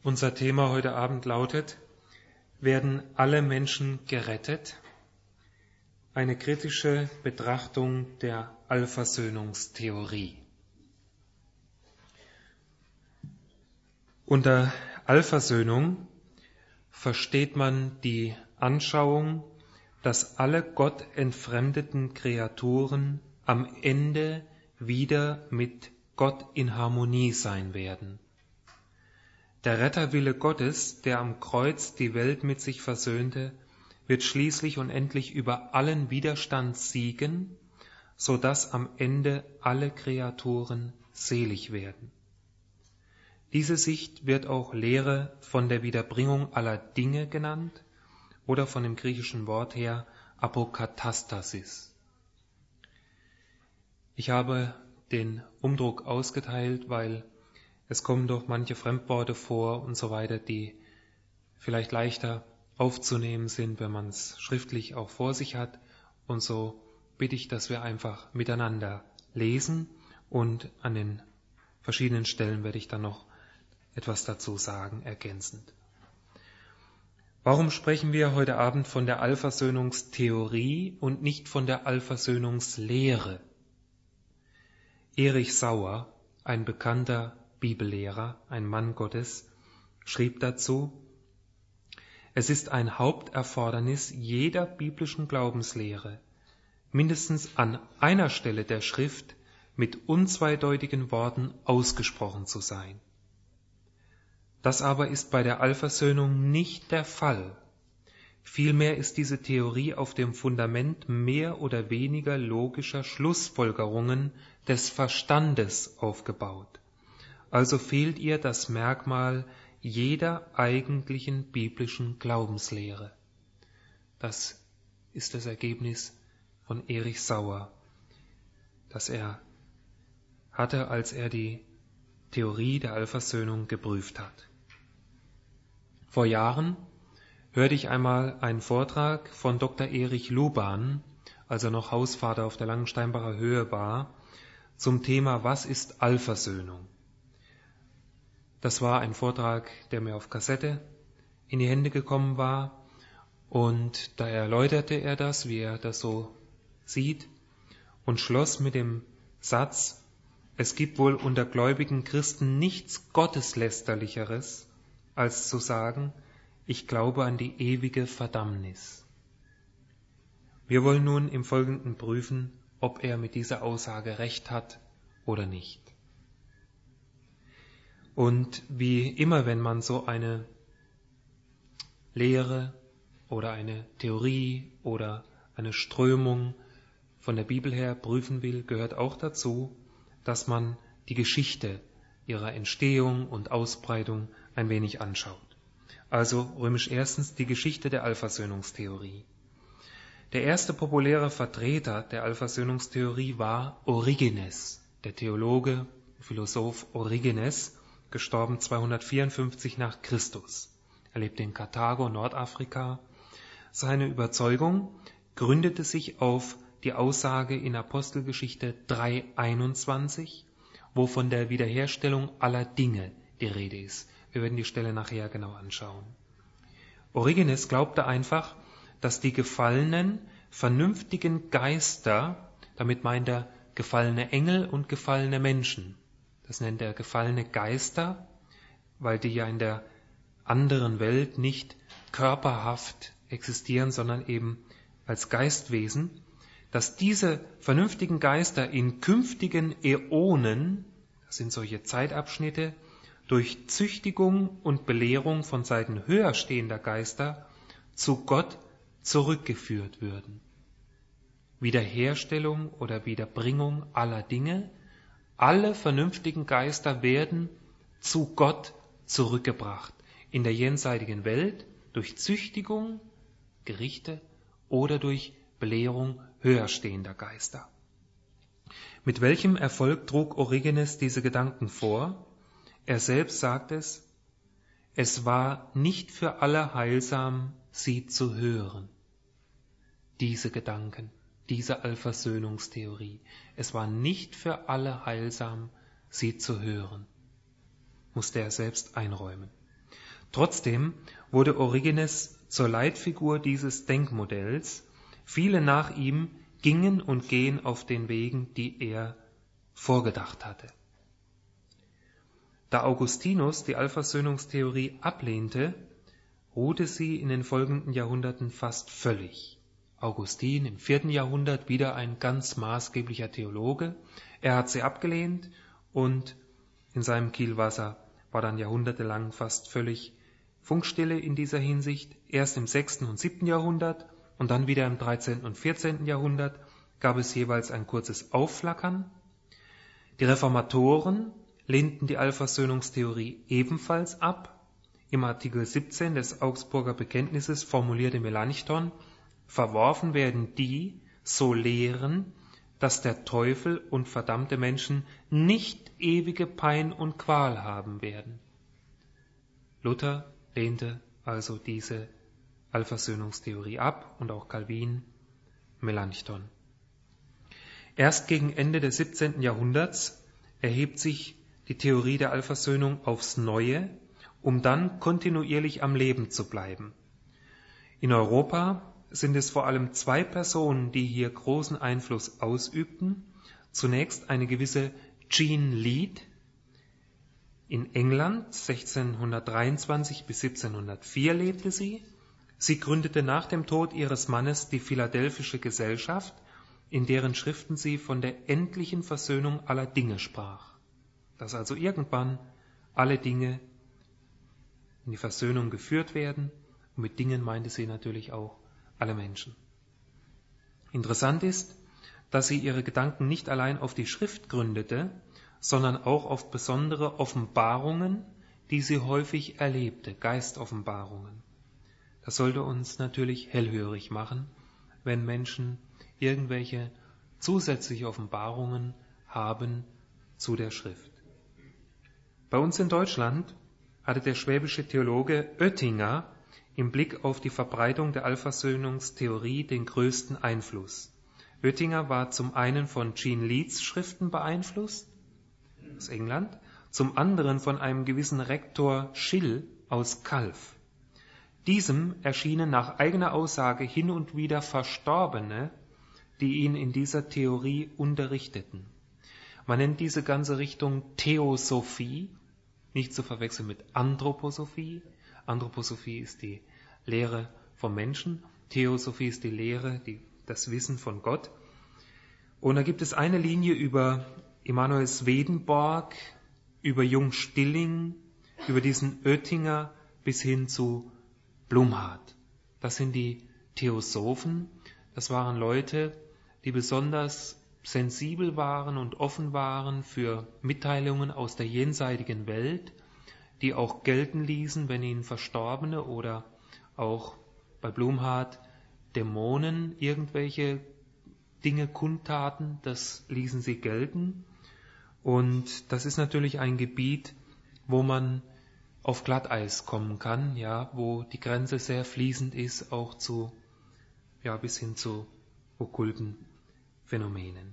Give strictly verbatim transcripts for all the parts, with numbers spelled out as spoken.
Unser Thema heute Abend lautet: Werden alle Menschen gerettet? Eine kritische Betrachtung der Allversöhnungstheorie. Unter Allversöhnung versteht man die Anschauung, dass alle Gott entfremdeten Kreaturen am Ende wieder mit Gott in Harmonie sein werden. Der Retterwille Gottes, der am Kreuz die Welt mit sich versöhnte, wird schließlich und endlich über allen Widerstand siegen, so dass am Ende alle Kreaturen selig werden. Diese Sicht wird auch Lehre von der Wiederbringung aller Dinge genannt oder von dem griechischen Wort her Apokatastasis. Ich habe den Umdruck ausgeteilt, weil es kommen doch manche Fremdworte vor und so weiter, die vielleicht leichter aufzunehmen sind, wenn man es schriftlich auch vor sich hat. Und so bitte ich, dass wir einfach miteinander lesen und an den verschiedenen Stellen werde ich dann noch etwas dazu sagen, ergänzend. Warum sprechen wir heute Abend von der Allversöhnungstheorie und nicht von der Allversöhnungslehre? Erich Sauer, ein bekannter Bibellehrer, ein Mann Gottes, schrieb dazu: Es ist ein Haupterfordernis jeder biblischen Glaubenslehre, mindestens an einer Stelle der Schrift mit unzweideutigen Worten ausgesprochen zu sein. Das aber ist bei der Allversöhnung nicht der Fall. Vielmehr ist diese Theorie auf dem Fundament mehr oder weniger logischer Schlussfolgerungen des Verstandes aufgebaut. Also fehlt ihr das Merkmal jeder eigentlichen biblischen Glaubenslehre. Das ist das Ergebnis von Erich Sauer, das er hatte, als er die Theorie der Allversöhnung geprüft hat. Vor Jahren hörte ich einmal einen Vortrag von Doktor Erich Luban, als er noch Hausvater auf der Langensteinbacher Höhe war, zum Thema Was ist Allversöhnung? Das war ein Vortrag, der mir auf Kassette in die Hände gekommen war, und da erläuterte er das, wie er das so sieht, und schloss mit dem Satz: Es gibt wohl unter gläubigen Christen nichts Gotteslästerlicheres, als zu sagen, ich glaube an die ewige Verdammnis. Wir wollen nun im Folgenden prüfen, ob er mit dieser Aussage recht hat oder nicht. Und wie immer, wenn man so eine Lehre oder eine Theorie oder eine Strömung von der Bibel her prüfen will, gehört auch dazu, dass man die Geschichte ihrer Entstehung und Ausbreitung ein wenig anschaut. Also römisch erstens die Geschichte der Allversöhnungstheorie. Der erste populäre Vertreter der Allversöhnungstheorie war Origenes, der Theologe, Philosoph Origenes, gestorben zweihundertvierundfünfzig nach Christus. Er lebte in Karthago, Nordafrika. Seine Überzeugung gründete sich auf die Aussage in Apostelgeschichte drei einundzwanzig, wo von der Wiederherstellung aller Dinge die Rede ist. Wir werden die Stelle nachher genau anschauen. Origenes glaubte einfach, dass die gefallenen, vernünftigen Geister, damit meint er gefallene Engel und gefallene Menschen, das nennt er gefallene Geister, weil die ja in der anderen Welt nicht körperhaft existieren, sondern eben als Geistwesen, dass diese vernünftigen Geister in künftigen Äonen, das sind solche Zeitabschnitte, durch Züchtigung und Belehrung von Seiten höher stehender Geister zu Gott zurückgeführt würden. Wiederherstellung oder Wiederbringung aller Dinge. Alle vernünftigen Geister werden zu Gott zurückgebracht. In der jenseitigen Welt durch Züchtigung, Gerichte oder durch Belehrung höher stehender Geister. Mit welchem Erfolg trug Origenes diese Gedanken vor? Er selbst sagt es: Es war nicht für alle heilsam, sie zu hören. Diese Gedanken, diese Allversöhnungstheorie. Es war nicht für alle heilsam, sie zu hören, musste er selbst einräumen. Trotzdem wurde Origenes zur Leitfigur dieses Denkmodells. Viele nach ihm gingen und gehen auf den Wegen, die er vorgedacht hatte. Da Augustinus die Allversöhnungstheorie ablehnte, ruhte sie in den folgenden Jahrhunderten fast völlig. Augustin im vierten Jahrhundert, wieder ein ganz maßgeblicher Theologe, er hat sie abgelehnt und in seinem Kielwasser war dann jahrhundertelang fast völlig Funkstille in dieser Hinsicht. Erst im sechsten und siebten Jahrhundert und dann wieder im dreizehnten und vierzehnten Jahrhundert gab es jeweils ein kurzes Aufflackern. Die Reformatoren lehnten die Allversöhnungstheorie ebenfalls ab. Im Artikel siebzehn des Augsburger Bekenntnisses formulierte Melanchthon: Verworfen werden die, so lehren, dass der Teufel und verdammte Menschen nicht ewige Pein und Qual haben werden. Luther lehnte also diese Allversöhnungstheorie ab und auch Calvin, Melanchthon. Erst gegen Ende des siebzehnten Jahrhunderts erhebt sich die Theorie der Allversöhnung aufs Neue, um dann kontinuierlich am Leben zu bleiben. In Europa sind es vor allem zwei Personen, die hier großen Einfluss ausübten. Zunächst eine gewisse Jean Lead. In England sechzehnhundertdreiundzwanzig bis siebzehnhundertvier lebte sie. Sie gründete nach dem Tod ihres Mannes die Philadelphische Gesellschaft, in deren Schriften sie von der endlichen Versöhnung aller Dinge sprach. Dass also irgendwann alle Dinge in die Versöhnung geführt werden. Und mit Dingen meinte sie natürlich auch alle Menschen. Interessant ist, dass sie ihre Gedanken nicht allein auf die Schrift gründete, sondern auch auf besondere Offenbarungen, die sie häufig erlebte, Geistoffenbarungen. Das sollte uns natürlich hellhörig machen, wenn Menschen irgendwelche zusätzliche Offenbarungen haben zu der Schrift. Bei uns in Deutschland hatte der schwäbische Theologe Oettinger im Blick auf die Verbreitung der Allversöhnungstheorie den größten Einfluss. Oettinger war zum einen von Jean Leads Schriften beeinflusst, aus England, zum anderen von einem gewissen Rektor Schill aus Calw. Diesem erschienen nach eigener Aussage hin und wieder Verstorbene, die ihn in dieser Theorie unterrichteten. Man nennt diese ganze Richtung Theosophie, nicht zu verwechseln mit Anthroposophie. Anthroposophie ist die Lehre vom Menschen, Theosophie ist die Lehre, die, das Wissen von Gott. Und da gibt es eine Linie über Emanuel Swedenborg, über Jung Stilling, über diesen Oettinger bis hin zu Blumhardt. Das sind die Theosophen. Das waren Leute, die besonders sensibel waren und offen waren für Mitteilungen aus der jenseitigen Welt, die auch gelten ließen, wenn ihnen Verstorbene oder auch bei Blumhardt Dämonen irgendwelche Dinge kundtaten, das ließen sie gelten. Und das ist natürlich ein Gebiet, wo man auf Glatteis kommen kann, ja, wo die Grenze sehr fließend ist, auch zu, ja, bis hin zu okkulten Phänomenen.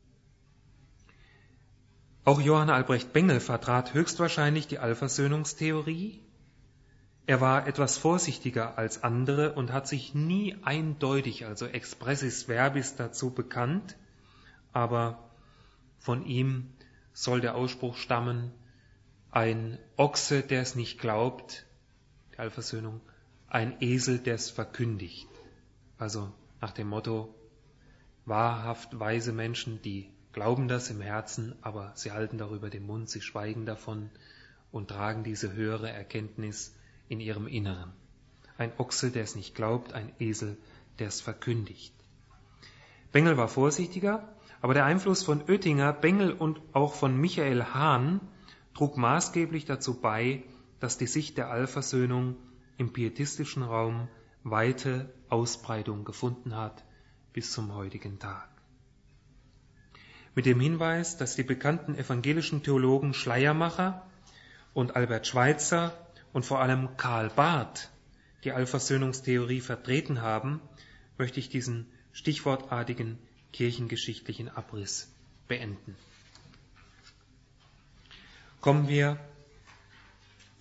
Auch Johann Albrecht Bengel vertrat höchstwahrscheinlich die Allversöhnungstheorie. Er war etwas vorsichtiger als andere und hat sich nie eindeutig, also expressis verbis, dazu bekannt, aber von ihm soll der Ausspruch stammen: ein Ochse, der es nicht glaubt, die Allversöhnung, ein Esel, der es verkündigt. Also nach dem Motto, wahrhaft weise Menschen, die glauben das im Herzen, aber sie halten darüber den Mund, sie schweigen davon und tragen diese höhere Erkenntnis in ihrem Inneren. Ein Ochse, der es nicht glaubt, ein Esel, der es verkündigt. Bengel war vorsichtiger, aber der Einfluss von Oettinger, Bengel und auch von Michael Hahn trug maßgeblich dazu bei, dass die Sicht der Allversöhnung im pietistischen Raum weite Ausbreitung gefunden hat bis zum heutigen Tag. Mit dem Hinweis, dass die bekannten evangelischen Theologen Schleiermacher und Albert Schweitzer und vor allem Karl Barth die Allversöhnungstheorie vertreten haben, möchte ich diesen stichwortartigen kirchengeschichtlichen Abriss beenden. Kommen wir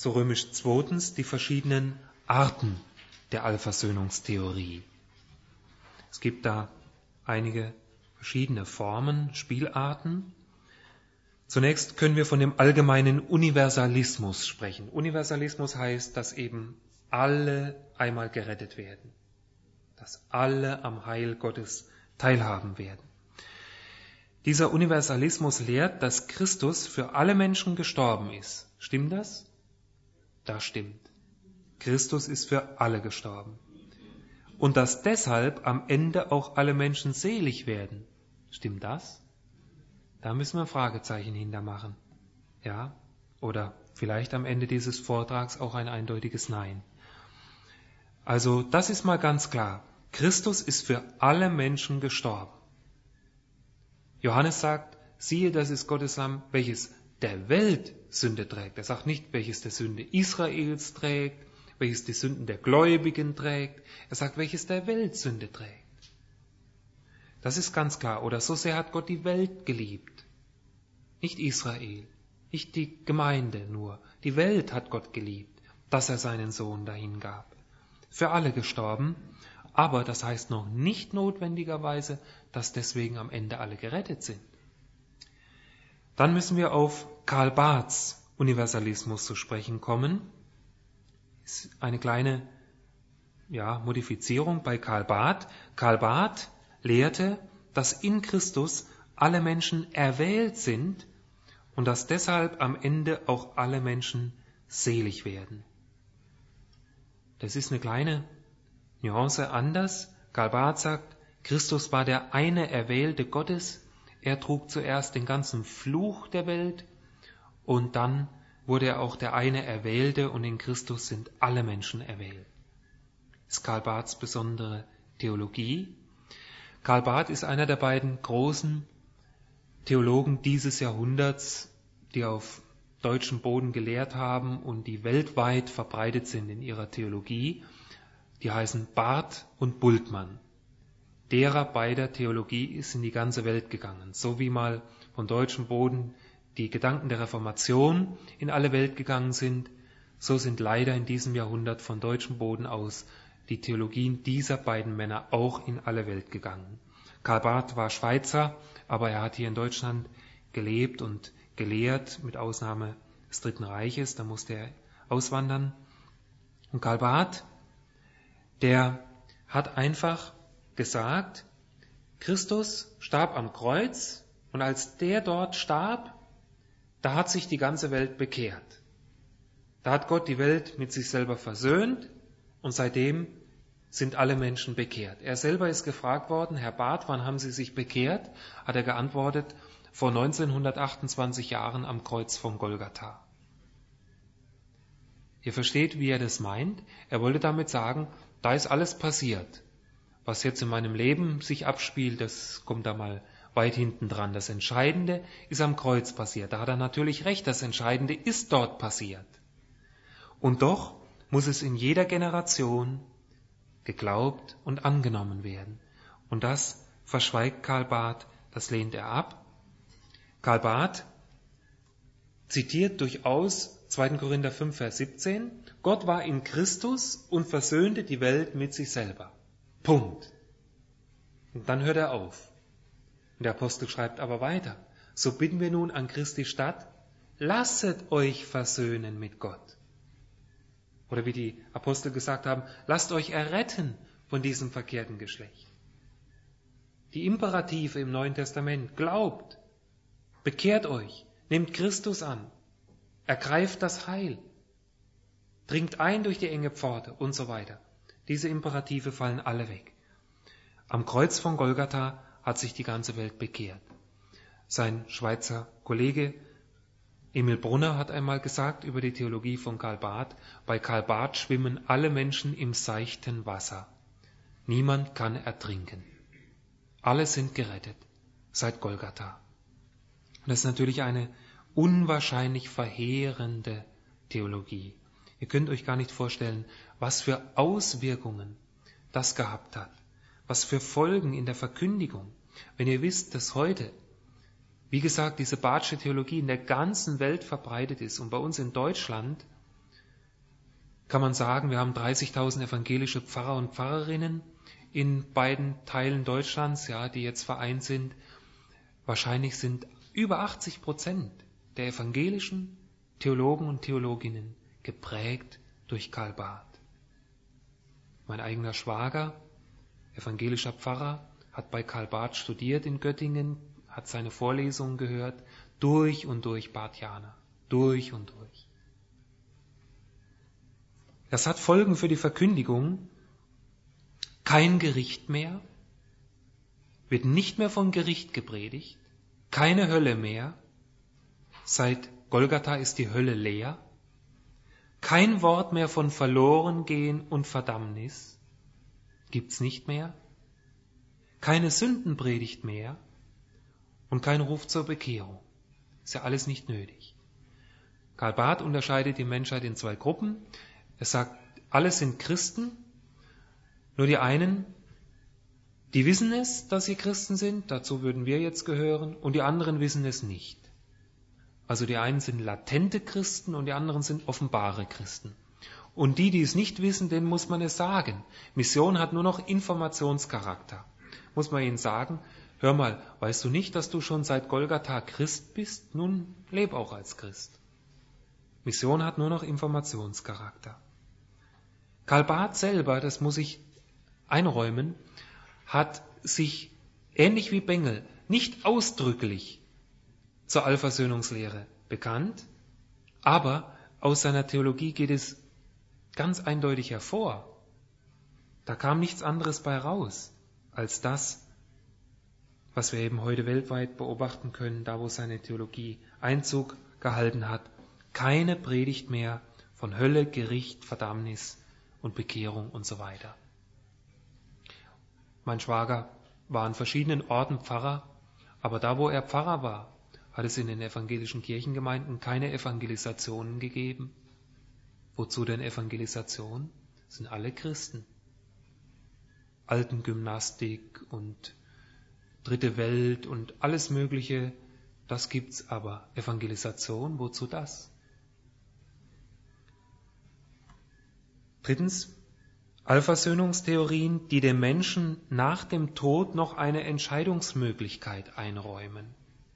so römisch zweitens, die verschiedenen Arten der Allversöhnungstheorie. Es gibt da einige verschiedene Formen, Spielarten. Zunächst können wir von dem allgemeinen Universalismus sprechen. Universalismus heißt, dass eben alle einmal gerettet werden, dass alle am Heil Gottes teilhaben werden. Dieser Universalismus lehrt, dass Christus für alle Menschen gestorben ist. Stimmt das? Das stimmt. Christus ist für alle gestorben. Und dass deshalb am Ende auch alle Menschen selig werden. Stimmt das? Da müssen wir ein Fragezeichen hintermachen. Ja? Oder vielleicht am Ende dieses Vortrags auch ein eindeutiges Nein. Also das ist mal ganz klar. Christus ist für alle Menschen gestorben. Johannes sagt, siehe, das ist Gottes Lamm, welches der Welt Sünde trägt. Er sagt nicht, welches der Sünde Israels trägt, welches die Sünden der Gläubigen trägt. Er sagt, welches der Welt Sünde trägt. Das ist ganz klar. Oder so sehr hat Gott die Welt geliebt. Nicht Israel, nicht die Gemeinde nur. Die Welt hat Gott geliebt, dass er seinen Sohn dahin gab. Für alle gestorben, aber das heißt noch nicht notwendigerweise, dass deswegen am Ende alle gerettet sind. Dann müssen wir auf Karl Barths Universalismus zu sprechen kommen. Das ist eine kleine ja, Modifizierung bei Karl Barth. Karl Barth lehrte, dass in Christus alle Menschen erwählt sind und dass deshalb am Ende auch alle Menschen selig werden. Das ist eine kleine Nuance anders. Karl Barth sagt, Christus war der eine Erwählte Gottes. Er trug zuerst den ganzen Fluch der Welt und dann wurde er auch der eine Erwählte und in Christus sind alle Menschen erwählt. Das ist Karl Barths besondere Theologie. Karl Barth ist einer der beiden großen Theologen dieses Jahrhunderts, die auf deutschem Boden gelehrt haben und die weltweit verbreitet sind in ihrer Theologie. Die heißen Barth und Bultmann. Derer beider Theologie ist in die ganze Welt gegangen. So wie mal von deutschem Boden die Gedanken der Reformation in alle Welt gegangen sind, so sind leider in diesem Jahrhundert von deutschem Boden aus die Theologien dieser beiden Männer auch in alle Welt gegangen. Karl Barth war Schweizer, aber er hat hier in Deutschland gelebt und gelehrt, mit Ausnahme des Dritten Reiches, da musste er auswandern. Und Karl Barth, der hat einfach gesagt, Christus starb am Kreuz und als der dort starb, da hat sich die ganze Welt bekehrt. Da hat Gott die Welt mit sich selber versöhnt und seitdem sind alle Menschen bekehrt. Er selber ist gefragt worden, Herr Barth, wann haben Sie sich bekehrt? Hat er geantwortet, vor neunzehnhundertachtundzwanzig Jahren am Kreuz von Golgatha. Ihr versteht, wie er das meint? Er wollte damit sagen, da ist alles passiert. Was jetzt in meinem Leben sich abspielt, das kommt da mal weit hinten dran. Das Entscheidende ist am Kreuz passiert. Da hat er natürlich recht, das Entscheidende ist dort passiert. Und doch muss es in jeder Generation geglaubt und angenommen werden. Und das verschweigt Karl Barth, das lehnt er ab. Karl Barth zitiert durchaus zweiter Korinther fünf, Vers siebzehn, Gott war in Christus und versöhnte die Welt mit sich selber. Punkt. Und dann hört er auf. Und der Apostel schreibt aber weiter. So bitten wir nun an Christi statt, lasset euch versöhnen mit Gott. Oder wie die Apostel gesagt haben, lasst euch erretten von diesem verkehrten Geschlecht. Die Imperative im Neuen Testament, glaubt, bekehrt euch, nehmt Christus an, ergreift das Heil, dringt ein durch die enge Pforte und so weiter. Diese Imperative fallen alle weg. Am Kreuz von Golgatha hat sich die ganze Welt bekehrt. Sein Schweizer Kollege Emil Brunner hat einmal gesagt über die Theologie von Karl Barth, bei Karl Barth schwimmen alle Menschen im seichten Wasser. Niemand kann ertrinken. Alle sind gerettet seit Golgatha. Und das ist natürlich eine unwahrscheinlich verheerende Theologie. Ihr könnt euch gar nicht vorstellen, was für Auswirkungen das gehabt hat, was für Folgen in der Verkündigung. Wenn ihr wisst, dass heute, wie gesagt, diese Barthsche Theologie in der ganzen Welt verbreitet ist und bei uns in Deutschland kann man sagen, wir haben dreißigtausend evangelische Pfarrer und Pfarrerinnen in beiden Teilen Deutschlands, ja, die jetzt vereint sind. Wahrscheinlich sind über achtzig Prozent der evangelischen Theologen und Theologinnen geprägt durch Karl Barth. Mein eigener Schwager, evangelischer Pfarrer, hat bei Karl Barth studiert in Göttingen, hat seine Vorlesungen gehört, durch und durch Barthianer, durch und durch. Das hat Folgen für die Verkündigung. Kein Gericht mehr, wird nicht mehr von Gericht gepredigt, keine Hölle mehr, seit Golgatha ist die Hölle leer, kein Wort mehr von Verlorengehen und Verdammnis, gibt's nicht mehr, keine Sündenpredigt mehr und kein Ruf zur Bekehrung. Ist ja alles nicht nötig. Karl Barth unterscheidet die Menschheit in zwei Gruppen. Er sagt, alle sind Christen, nur die einen, die wissen es, dass sie Christen sind, dazu würden wir jetzt gehören, und die anderen wissen es nicht. Also die einen sind latente Christen und die anderen sind offenbare Christen. Und die, die es nicht wissen, denen muss man es sagen. Mission hat nur noch Informationscharakter. Muss man ihnen sagen, hör mal, weißt du nicht, dass du schon seit Golgatha Christ bist? Nun, leb auch als Christ. Mission hat nur noch Informationscharakter. Karl Barth selber, das muss ich einräumen, hat sich, ähnlich wie Bengel, nicht ausdrücklich zur Allversöhnungslehre bekannt, aber aus seiner Theologie geht es ganz eindeutig hervor. Da kam nichts anderes bei raus, als das, was wir eben heute weltweit beobachten können, da wo seine Theologie Einzug gehalten hat. Keine Predigt mehr von Hölle, Gericht, Verdammnis und Bekehrung und so weiter. Mein Schwager war an verschiedenen Orten Pfarrer, aber da, wo er Pfarrer war, hat es in den evangelischen Kirchengemeinden keine Evangelisationen gegeben. Wozu denn Evangelisation? Das sind alle Christen. Altengymnastik und Dritte Welt und alles Mögliche, das gibt's, aber Evangelisation, wozu das? Drittens, Allversöhnungstheorien, die dem Menschen nach dem Tod noch eine Entscheidungsmöglichkeit einräumen.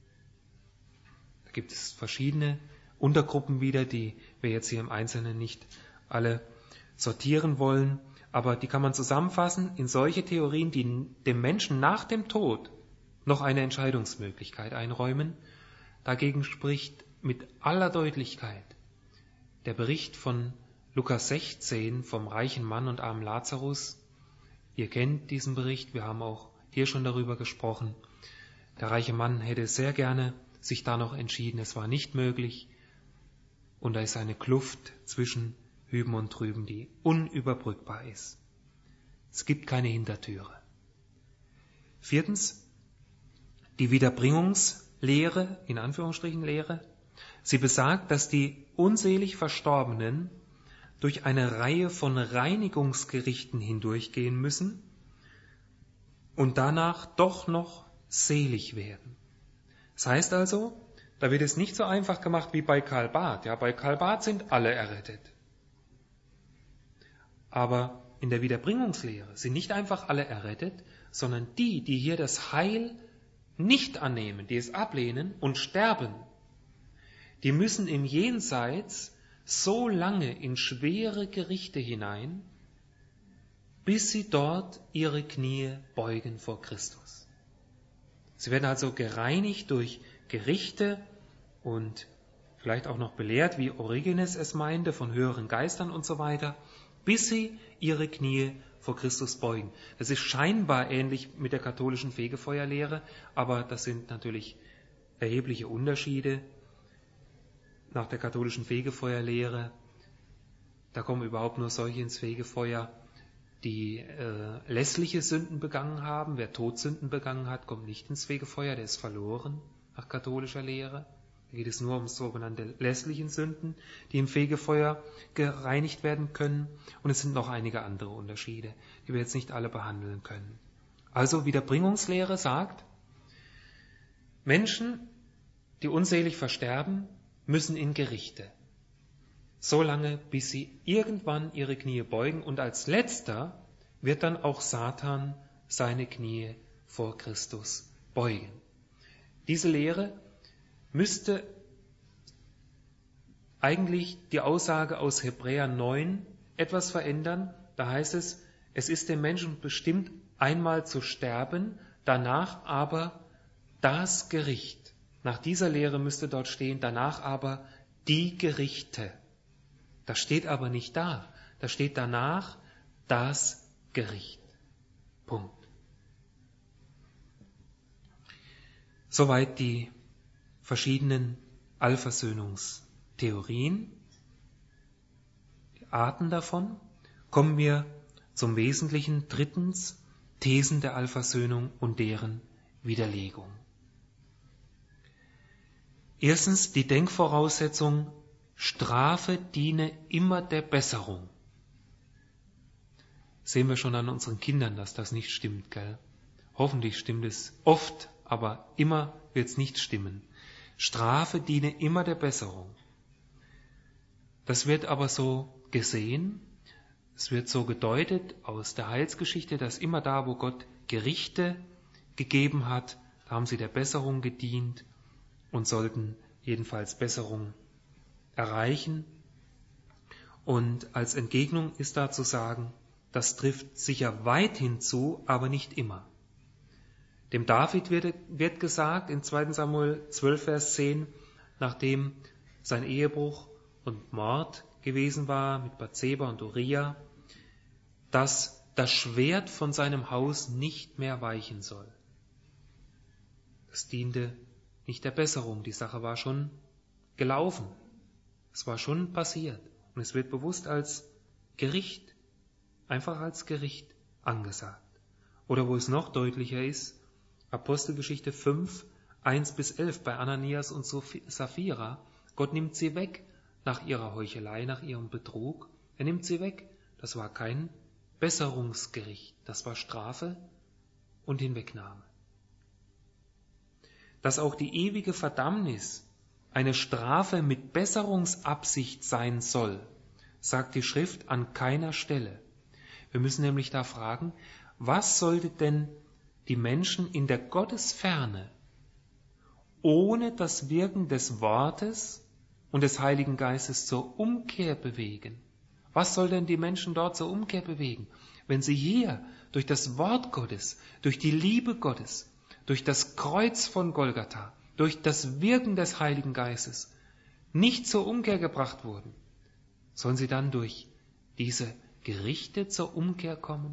Da gibt es verschiedene Untergruppen wieder, die wir jetzt hier im Einzelnen nicht alle sortieren wollen, aber die kann man zusammenfassen in solche Theorien, die dem Menschen nach dem Tod noch eine Entscheidungsmöglichkeit einräumen. Dagegen spricht mit aller Deutlichkeit der Bericht von Lukas sechzehn vom reichen Mann und armen Lazarus. Ihr kennt diesen Bericht, wir haben auch hier schon darüber gesprochen. Der reiche Mann hätte sehr gerne sich da noch entschieden, es war nicht möglich. Und da ist eine Kluft zwischen Hüben und Drüben, die unüberbrückbar ist. Es gibt keine Hintertüre. Viertens, die Wiederbringungslehre, in Anführungsstrichen Lehre. Sie besagt, dass die unselig Verstorbenen durch eine Reihe von Reinigungsgerichten hindurchgehen müssen und danach doch noch selig werden. Das heißt also, da wird es nicht so einfach gemacht wie bei Karl Barth. Ja, bei Karl Barth sind alle errettet. Aber in der Wiederbringungslehre sind nicht einfach alle errettet, sondern die, die hier das Heil nicht annehmen, die es ablehnen und sterben, die müssen im Jenseits so lange in schwere Gerichte hinein, bis sie dort ihre Knie beugen vor Christus. Sie werden also gereinigt durch Gerichte und vielleicht auch noch belehrt, wie Origenes es meinte, von höheren Geistern und so weiter, bis sie ihre Knie vor Christus beugen. Das ist scheinbar ähnlich mit der katholischen Fegefeuerlehre, aber das sind natürlich erhebliche Unterschiede. Nach der katholischen Fegefeuerlehre, da kommen überhaupt nur solche ins Fegefeuer, die äh, lässliche Sünden begangen haben. Wer Todsünden begangen hat, kommt nicht ins Fegefeuer, der ist verloren nach katholischer Lehre. Da geht es nur um sogenannte lässlichen Sünden, die im Fegefeuer gereinigt werden können. Und es sind noch einige andere Unterschiede, die wir jetzt nicht alle behandeln können. Also Wiederbringungslehre sagt, Menschen, die unselig versterben, müssen in Gerichte. so lange, bis sie irgendwann ihre Knie beugen. Und als letzter wird dann auch Satan seine Knie vor Christus beugen. Diese Lehre müsste eigentlich die Aussage aus Hebräer neun etwas verändern. Da heißt es, es ist dem Menschen bestimmt, einmal zu sterben, danach aber das Gericht. Nach dieser Lehre müsste dort stehen, danach aber die Gerichte. Das steht aber nicht da. Da steht danach das Gericht. Punkt. Soweit die verschiedenen Allversöhnungstheorien, die Arten davon. Kommen wir zum Wesentlichen. Drittens, Thesen der Allversöhnung und deren Widerlegung. Erstens die Denkvoraussetzung, Strafe diene immer der Besserung. Sehen wir schon an unseren Kindern, dass das nicht stimmt, gell? Hoffentlich stimmt es oft, aber immer wird es nicht stimmen. Strafe diene immer der Besserung. Das wird aber so gesehen, es wird so gedeutet aus der Heilsgeschichte, dass immer da, wo Gott Gerichte gegeben hat, da haben sie der Besserung gedient und sollten jedenfalls Besserung erreichen. Und als Entgegnung ist da zu sagen, das trifft sicher weithin zu, aber nicht immer. Dem David wird, wird gesagt in zweiter Samuel zwölf, Vers zehn, nachdem sein Ehebruch und Mord gewesen war mit Bathseba und Uriah, dass das Schwert von seinem Haus nicht mehr weichen soll. Das diente nicht der Besserung, die Sache war schon gelaufen. Es war schon passiert und es wird bewusst als Gericht, einfach als Gericht angesagt. Oder wo es noch deutlicher ist, Apostelgeschichte fünf, eins bis elf bei Ananias und Sapphira. Gott nimmt sie weg nach ihrer Heuchelei, nach ihrem Betrug. Er nimmt sie weg. Das war kein Besserungsgericht, das war Strafe und Hinwegnahme. Dass auch die ewige Verdammnis eine Strafe mit Besserungsabsicht sein soll, sagt die Schrift an keiner Stelle. Wir müssen nämlich da fragen, was sollte denn die Menschen in der Gottesferne ohne das Wirken des Wortes und des Heiligen Geistes zur Umkehr bewegen? Was soll denn die Menschen dort zur Umkehr bewegen, wenn sie hier durch das Wort Gottes, durch die Liebe Gottes, durch das Kreuz von Golgatha, durch das Wirken des Heiligen Geistes nicht zur Umkehr gebracht wurden? Sollen sie dann durch diese Gerichte zur Umkehr kommen?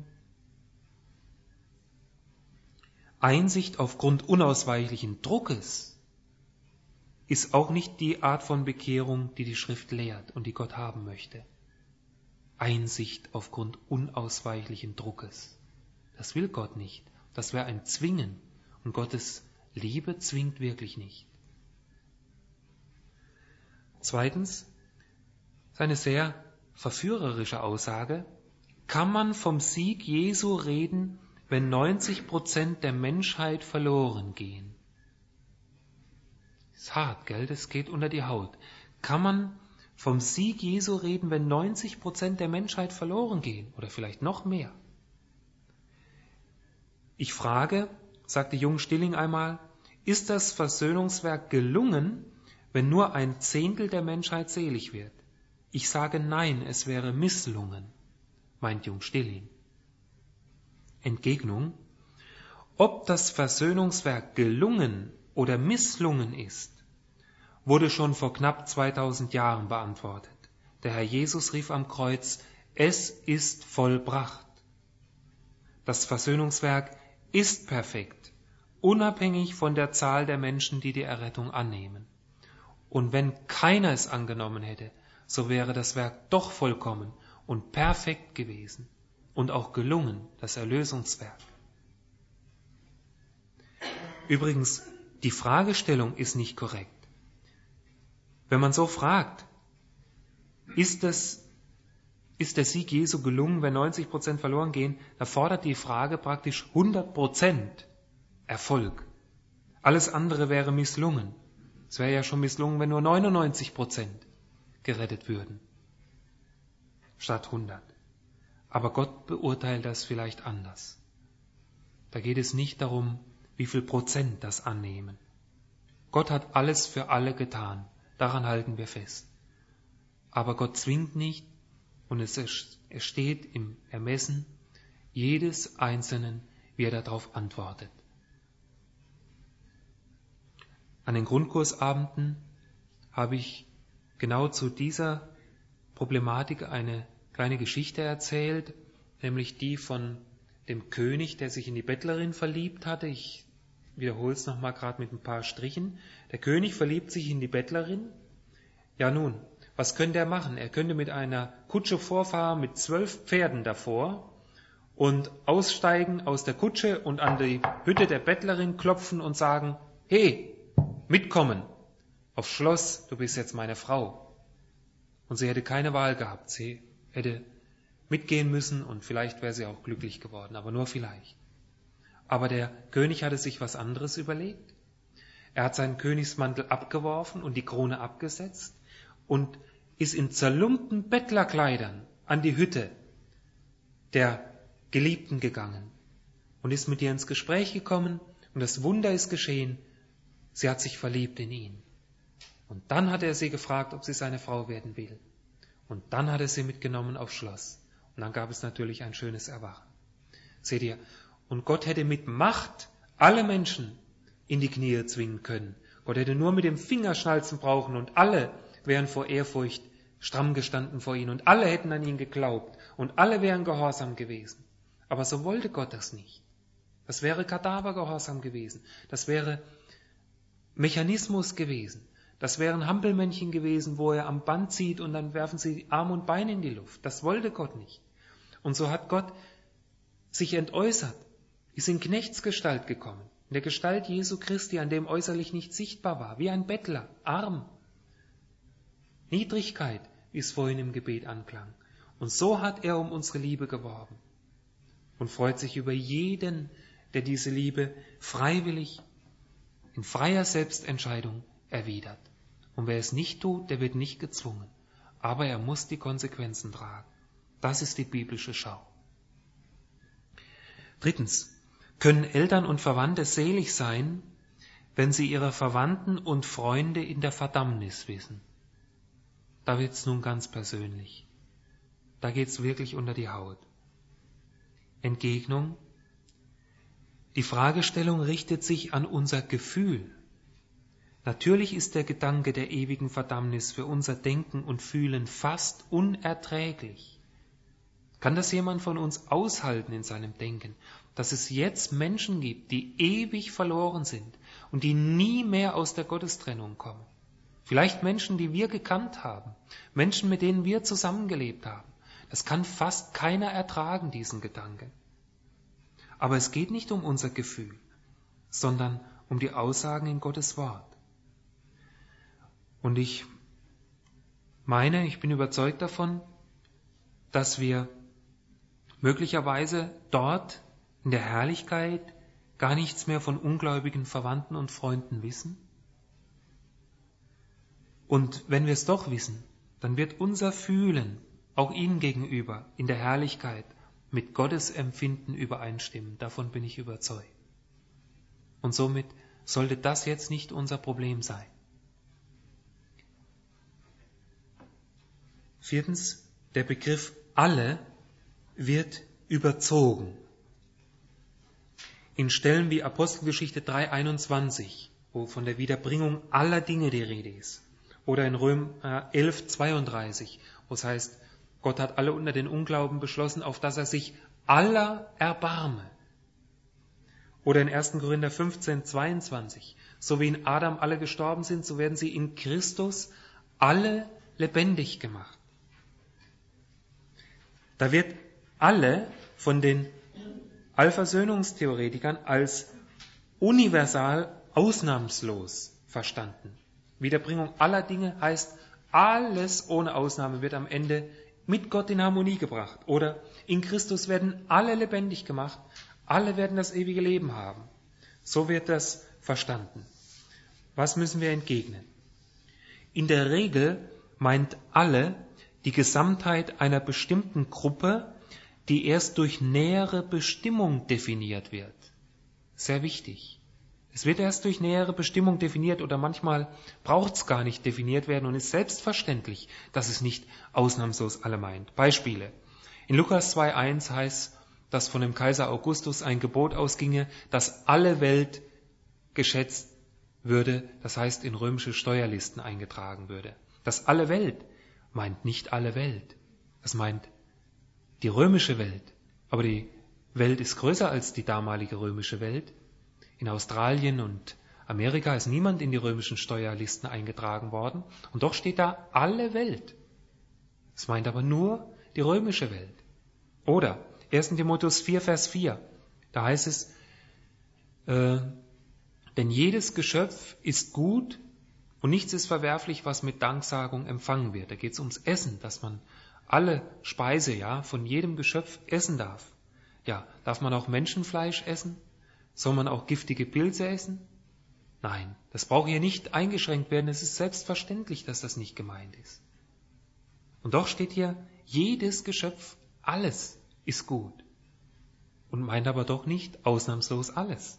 Einsicht aufgrund unausweichlichen Druckes ist auch nicht die Art von Bekehrung, die die Schrift lehrt und die Gott haben möchte. Einsicht aufgrund unausweichlichen Druckes. Das will Gott nicht. Das wäre ein Zwingen. Und Gottes Liebe zwingt wirklich nicht. Zweitens, seine sehr verführerische Aussage, kann man vom Sieg Jesu reden, wenn neunzig Prozent der Menschheit verloren gehen? Ist hart, gell? Das geht unter die Haut. Kann man vom Sieg Jesu reden, wenn neunzig Prozent der Menschheit verloren gehen? Oder vielleicht noch mehr? Ich frage, sagte Jung Stilling einmal, ist das Versöhnungswerk gelungen, wenn nur ein Zehntel der Menschheit selig wird? Ich sage nein, es wäre misslungen, meint Jung Stilling. Entgegnung, ob das Versöhnungswerk gelungen oder misslungen ist, wurde schon vor knapp zweitausend Jahren beantwortet. Der Herr Jesus rief am Kreuz, es ist vollbracht. Das Versöhnungswerk ist perfekt, unabhängig von der Zahl der Menschen, die die Errettung annehmen. Und wenn keiner es angenommen hätte, so wäre das Werk doch vollkommen und perfekt gewesen und auch gelungen, das Erlösungswerk. Übrigens, die Fragestellung ist nicht korrekt. Wenn man so fragt, ist, das, ist der Sieg Jesu gelungen, wenn neunzig Prozent verloren gehen, da fordert die Frage praktisch hundert Prozent Erfolg. Alles andere wäre misslungen. Es wäre ja schon misslungen, wenn nur neunundneunzig Prozent gerettet würden. statt hundert. Aber Gott beurteilt das vielleicht anders. Da geht es nicht darum, wie viel Prozent das annehmen. Gott hat alles für alle getan. Daran halten wir fest. Aber Gott zwingt nicht und es steht im Ermessen jedes Einzelnen, wie er darauf antwortet. An den Grundkursabenden habe ich genau zu dieser Problematik eine kleine Geschichte erzählt, nämlich die von dem König, der sich in die Bettlerin verliebt hatte. Ich wiederhole es nochmal gerade mit ein paar Strichen. Der König verliebt sich in die Bettlerin. Ja nun, was könnte er machen? Er könnte mit einer Kutsche vorfahren, mit zwölf Pferden davor und aussteigen aus der Kutsche und an die Hütte der Bettlerin klopfen und sagen, hey, mitkommen, aufs Schloss, du bist jetzt meine Frau. Und sie hätte keine Wahl gehabt, sie hätte mitgehen müssen und vielleicht wäre sie auch glücklich geworden, aber nur vielleicht. Aber der König hatte sich was anderes überlegt. Er hat seinen Königsmantel abgeworfen und die Krone abgesetzt und ist in zerlumpten Bettlerkleidern an die Hütte der Geliebten gegangen und ist mit ihr ins Gespräch gekommen und das Wunder ist geschehen, sie hat sich verliebt in ihn. Und dann hat er sie gefragt, ob sie seine Frau werden will. Und dann hat er sie mitgenommen aufs Schloss. Und dann gab es natürlich ein schönes Erwachen. Seht ihr, und Gott hätte mit Macht alle Menschen in die Knie zwingen können. Gott hätte nur mit dem Fingerschnalzen brauchen und alle wären vor Ehrfurcht stramm gestanden vor ihm und alle hätten an ihn geglaubt und alle wären gehorsam gewesen. Aber so wollte Gott das nicht. Das wäre Kadavergehorsam gewesen. Das wäre Mechanismus gewesen. Das wären Hampelmännchen gewesen, wo er am Band zieht und dann werfen sie Arm und Bein in die Luft. Das wollte Gott nicht. Und so hat Gott sich entäußert, ist in Knechtsgestalt gekommen, in der Gestalt Jesu Christi, an dem äußerlich nicht sichtbar war, wie ein Bettler, arm. Niedrigkeit, wie es vorhin im Gebet anklang. Und so hat er um unsere Liebe geworben und freut sich über jeden, der diese Liebe freiwillig, in freier Selbstentscheidung erwidert. Und wer es nicht tut, der wird nicht gezwungen. Aber er muss die Konsequenzen tragen. Das ist die biblische Schau. Drittens, können Eltern und Verwandte selig sein, wenn sie ihre Verwandten und Freunde in der Verdammnis wissen? Da wird es nun ganz persönlich. Da geht es wirklich unter die Haut. Entgegnung: Die Fragestellung richtet sich an unser Gefühl. Natürlich ist der Gedanke der ewigen Verdammnis für unser Denken und Fühlen fast unerträglich. Kann das jemand von uns aushalten in seinem Denken, dass es jetzt Menschen gibt, die ewig verloren sind und die nie mehr aus der Gottestrennung kommen? Vielleicht Menschen, die wir gekannt haben, Menschen, mit denen wir zusammengelebt haben. Das kann fast keiner ertragen, diesen Gedanken. Aber es geht nicht um unser Gefühl, sondern um die Aussagen in Gottes Wort. Und ich meine, ich bin überzeugt davon, dass wir möglicherweise dort in der Herrlichkeit gar nichts mehr von ungläubigen Verwandten und Freunden wissen. Und wenn wir es doch wissen, dann wird unser Fühlen auch ihnen gegenüber in der Herrlichkeit mit Gottes Empfinden übereinstimmen. Davon bin ich überzeugt. Und somit sollte das jetzt nicht unser Problem sein. Viertens, der Begriff alle wird überzogen. In Stellen wie Apostelgeschichte drei einundzwanzig, wo von der Wiederbringung aller Dinge die Rede ist, oder in Römer elf zweiunddreißig, wo es heißt, Gott hat alle unter den Unglauben beschlossen, auf dass er sich aller erbarme. Oder in ersten Korinther fünfzehn zweiundzwanzig, so wie in Adam alle gestorben sind, so werden sie in Christus alle lebendig gemacht. Da wird alle von den Allversöhnungstheoretikern als universal ausnahmslos verstanden. Wiederbringung aller Dinge heißt, alles ohne Ausnahme wird am Ende mit Gott in Harmonie gebracht. Oder in Christus werden alle lebendig gemacht, alle werden das ewige Leben haben. So wird das verstanden. Was müssen wir entgegnen? In der Regel meint alle die Gesamtheit einer bestimmten Gruppe, die erst durch nähere Bestimmung definiert wird. Sehr wichtig. Es wird erst durch nähere Bestimmung definiert oder manchmal braucht es gar nicht definiert werden und ist selbstverständlich, dass es nicht ausnahmslos alle meint. Beispiele. In Lukas zwei eins heißt, dass von dem Kaiser Augustus ein Gebot ausginge, dass alle Welt geschätzt würde, das heißt in römische Steuerlisten eingetragen würde. Das alle Welt meint nicht alle Welt. Das meint die römische Welt. Aber die Welt ist größer als die damalige römische Welt. In Australien und Amerika ist niemand in die römischen Steuerlisten eingetragen worden. Und doch steht da alle Welt. Das meint aber nur die römische Welt. Oder erster Timotheus vier, Vers vier. Da heißt es, äh, denn jedes Geschöpf ist gut und nichts ist verwerflich, was mit Danksagung empfangen wird. Da geht es ums Essen, dass man alle Speise, ja, von jedem Geschöpf essen darf. Ja, darf man auch Menschenfleisch essen? Soll man auch giftige Pilze essen? Nein, das braucht hier nicht eingeschränkt werden. Es ist selbstverständlich, dass das nicht gemeint ist. Und doch steht hier, jedes Geschöpf, alles ist gut. Und meint aber doch nicht ausnahmslos alles.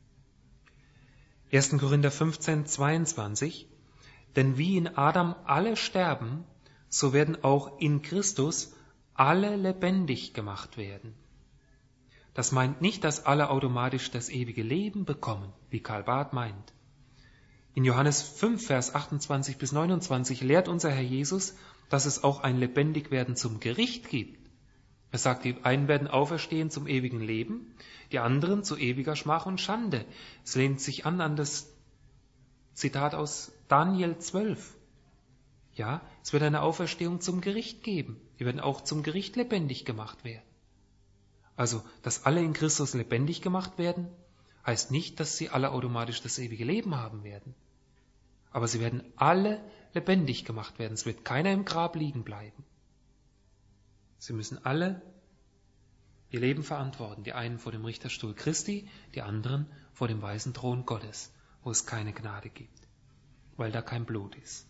erster Korinther fünfzehn, zweiundzwanzig. Denn wie in Adam alle sterben, so werden auch in Christus alle lebendig gemacht werden. Das meint nicht, dass alle automatisch das ewige Leben bekommen, wie Karl Barth meint. In Johannes fünf, Vers achtundzwanzig bis neunundzwanzig lehrt unser Herr Jesus, dass es auch ein Lebendigwerden zum Gericht gibt. Er sagt, die einen werden auferstehen zum ewigen Leben, die anderen zu ewiger Schmach und Schande. Es lehnt sich an an das Zitat aus Daniel zwölf. Ja, es wird eine Auferstehung zum Gericht geben. Die werden auch zum Gericht lebendig gemacht werden. Also, dass alle in Christus lebendig gemacht werden, heißt nicht, dass sie alle automatisch das ewige Leben haben werden. Aber sie werden alle lebendig gemacht werden. Es wird keiner im Grab liegen bleiben. Sie müssen alle ihr Leben verantworten. Die einen vor dem Richterstuhl Christi, die anderen vor dem weißen Thron Gottes, wo es keine Gnade gibt, weil da kein Blut ist.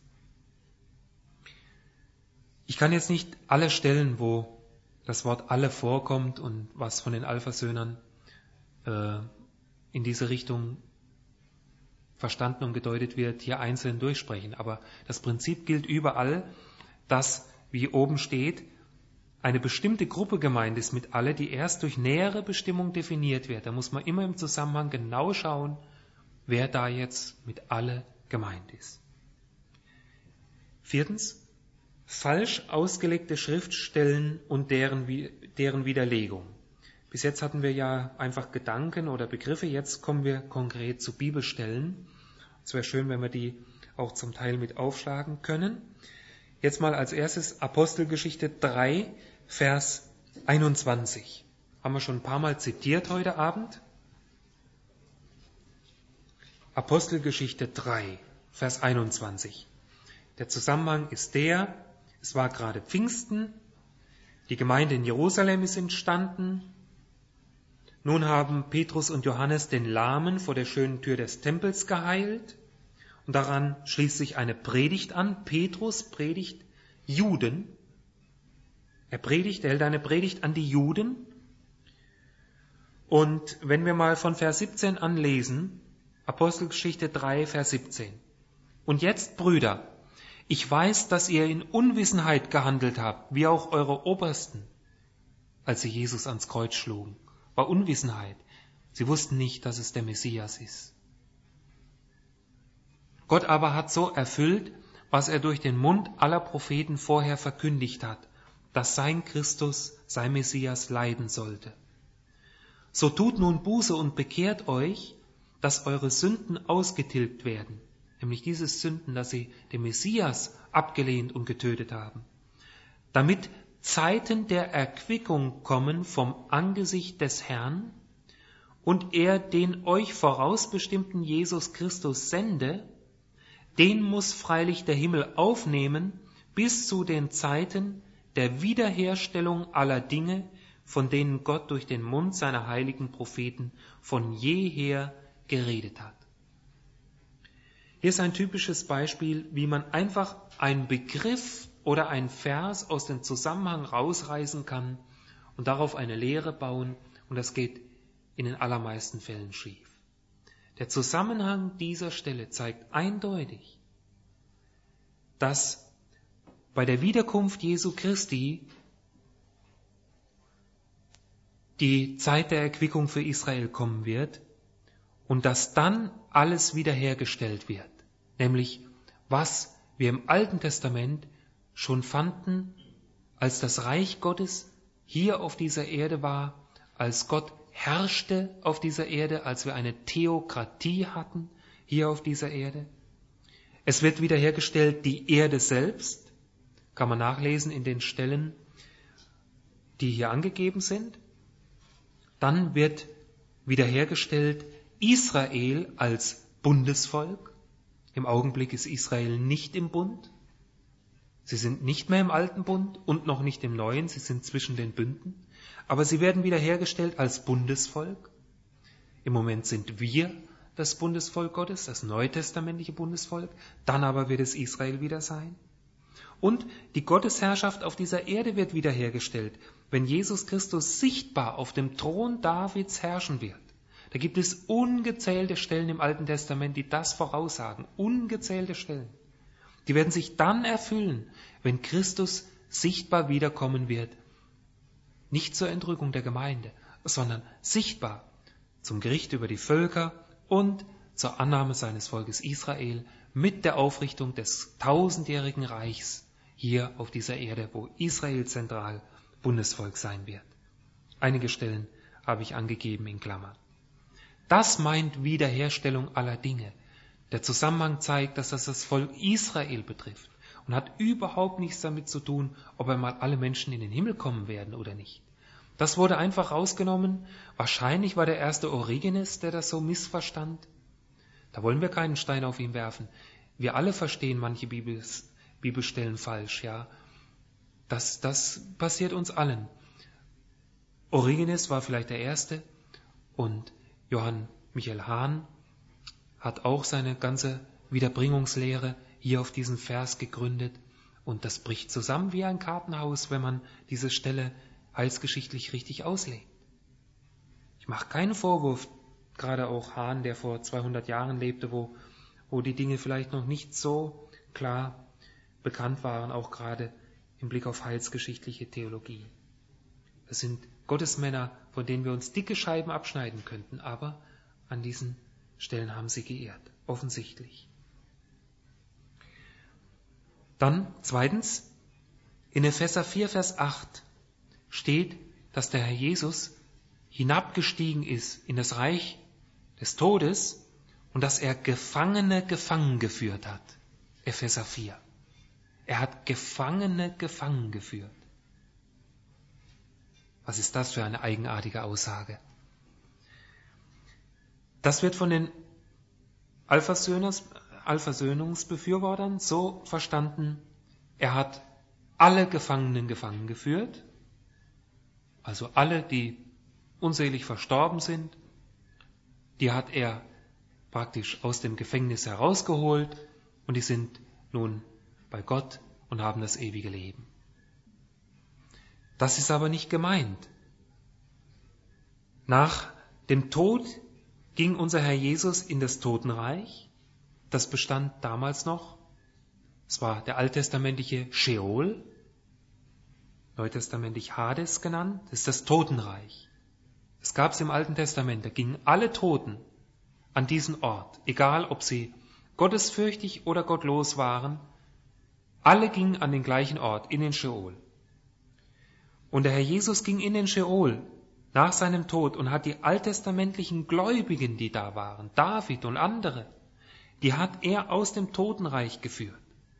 Ich kann jetzt nicht alle Stellen, wo das Wort alle vorkommt und was von den Alphasöhnern äh, in diese Richtung verstanden und gedeutet wird, hier einzeln durchsprechen. Aber das Prinzip gilt überall, dass, wie oben steht, eine bestimmte Gruppe gemeint ist mit alle, die erst durch nähere Bestimmung definiert wird. Da muss man immer im Zusammenhang genau schauen, wer da jetzt mit alle gemeint ist. Viertens, falsch ausgelegte Schriftstellen und deren, deren Widerlegung. Bis jetzt hatten wir ja einfach Gedanken oder Begriffe, jetzt kommen wir konkret zu Bibelstellen. Es wäre schön, wenn wir die auch zum Teil mit aufschlagen können. Jetzt mal als erstes Apostelgeschichte drei, Vers einundzwanzig. Haben wir schon ein paar Mal zitiert heute Abend. Apostelgeschichte drei, Vers einundzwanzig. Der Zusammenhang ist der, es war gerade Pfingsten, die Gemeinde in Jerusalem ist entstanden. Nun haben Petrus und Johannes den Lahmen vor der schönen Tür des Tempels geheilt. Und daran schließt sich eine Predigt an. Petrus predigt Juden. Er predigt, er hält eine Predigt an die Juden. Und wenn wir mal von Vers siebzehn an lesen, Apostelgeschichte drei, Vers siebzehn. Und jetzt, Brüder, ich weiß, dass ihr in Unwissenheit gehandelt habt, wie auch eure Obersten, als sie Jesus ans Kreuz schlugen. War Unwissenheit. Sie wussten nicht, dass es der Messias ist. Gott aber hat so erfüllt, was er durch den Mund aller Propheten vorher verkündigt hat, dass sein Christus, sein Messias, leiden sollte. So tut nun Buße und bekehrt euch, dass eure Sünden ausgetilgt werden. Nämlich diese Sünden, dass sie den Messias abgelehnt und getötet haben, damit Zeiten der Erquickung kommen vom Angesicht des Herrn und er den euch vorausbestimmten Jesus Christus sende, den muss freilich der Himmel aufnehmen bis zu den Zeiten der Wiederherstellung aller Dinge, von denen Gott durch den Mund seiner heiligen Propheten von jeher geredet hat. Hier ist ein typisches Beispiel, wie man einfach einen Begriff oder ein Vers aus dem Zusammenhang rausreißen kann und darauf eine Lehre bauen, und das geht in den allermeisten Fällen schief. Der Zusammenhang dieser Stelle zeigt eindeutig, dass bei der Wiederkunft Jesu Christi die Zeit der Erquickung für Israel kommen wird und dass dann alles wiederhergestellt wird, nämlich was wir im Alten Testament schon fanden, als das Reich Gottes hier auf dieser Erde war, als Gott herrschte auf dieser Erde, als wir eine Theokratie hatten hier auf dieser Erde. Es wird wiederhergestellt die Erde selbst, kann man nachlesen in den Stellen, die hier angegeben sind. Dann wird wiederhergestellt Israel als Bundesvolk. Im Augenblick ist Israel nicht im Bund. Sie sind nicht mehr im alten Bund und noch nicht im neuen, sie sind zwischen den Bünden. Aber sie werden wiederhergestellt als Bundesvolk. Im Moment sind wir das Bundesvolk Gottes, das neutestamentliche Bundesvolk. Dann aber wird es Israel wieder sein. Und die Gottesherrschaft auf dieser Erde wird wiederhergestellt, wenn Jesus Christus sichtbar auf dem Thron Davids herrschen wird. Da gibt es ungezählte Stellen im Alten Testament, die das voraussagen. Ungezählte Stellen. Die werden sich dann erfüllen, wenn Christus sichtbar wiederkommen wird. Nicht zur Entrückung der Gemeinde, sondern sichtbar zum Gericht über die Völker und zur Annahme seines Volkes Israel mit der Aufrichtung des tausendjährigen Reichs hier auf dieser Erde, wo Israel zentral Bundesvolk sein wird. Einige Stellen habe ich angegeben in Klammern. Das meint Wiederherstellung aller Dinge. Der Zusammenhang zeigt, dass das das Volk Israel betrifft und hat überhaupt nichts damit zu tun, ob einmal alle Menschen in den Himmel kommen werden oder nicht. Das wurde einfach rausgenommen. Wahrscheinlich war der erste Origenes, der das so missverstand. Da wollen wir keinen Stein auf ihn werfen. Wir alle verstehen manche Bibels, Bibelstellen falsch, ja. Das, das passiert uns allen. Origenes war vielleicht der erste und Johann Michael Hahn hat auch seine ganze Wiederbringungslehre hier auf diesen Vers gegründet. Und das bricht zusammen wie ein Kartenhaus, wenn man diese Stelle heilsgeschichtlich richtig auslegt. Ich mache keinen Vorwurf, gerade auch Hahn, der vor zweihundert Jahren lebte, wo, wo die Dinge vielleicht noch nicht so klar bekannt waren, auch gerade im Blick auf heilsgeschichtliche Theologie. Das sind Gottesmänner, von denen wir uns dicke Scheiben abschneiden könnten, aber an diesen Stellen haben sie geehrt, offensichtlich. Dann zweitens, in Epheser vier, Vers acht steht, dass der Herr Jesus hinabgestiegen ist in das Reich des Todes und dass er Gefangene gefangen geführt hat. Epheser vier. Er hat Gefangene gefangen geführt. Was ist das für eine eigenartige Aussage? Das wird von den Allversöhnungsbefürwortern so verstanden, er hat alle Gefangenen gefangen geführt, also alle, die unselig verstorben sind, die hat er praktisch aus dem Gefängnis herausgeholt und die sind nun bei Gott und haben das ewige Leben. Das ist aber nicht gemeint. Nach dem Tod ging unser Herr Jesus in das Totenreich. Das bestand damals noch. Es war der alttestamentliche Scheol, neutestamentlich Hades genannt. Das ist das Totenreich. Es gab es im Alten Testament. Da gingen alle Toten an diesen Ort, egal ob sie gottesfürchtig oder gottlos waren. Alle gingen an den gleichen Ort, in den Scheol. Und der Herr Jesus ging in den Scheol nach seinem Tod und hat die alttestamentlichen Gläubigen, die da waren, David und andere, die hat er aus dem Totenreich geführt.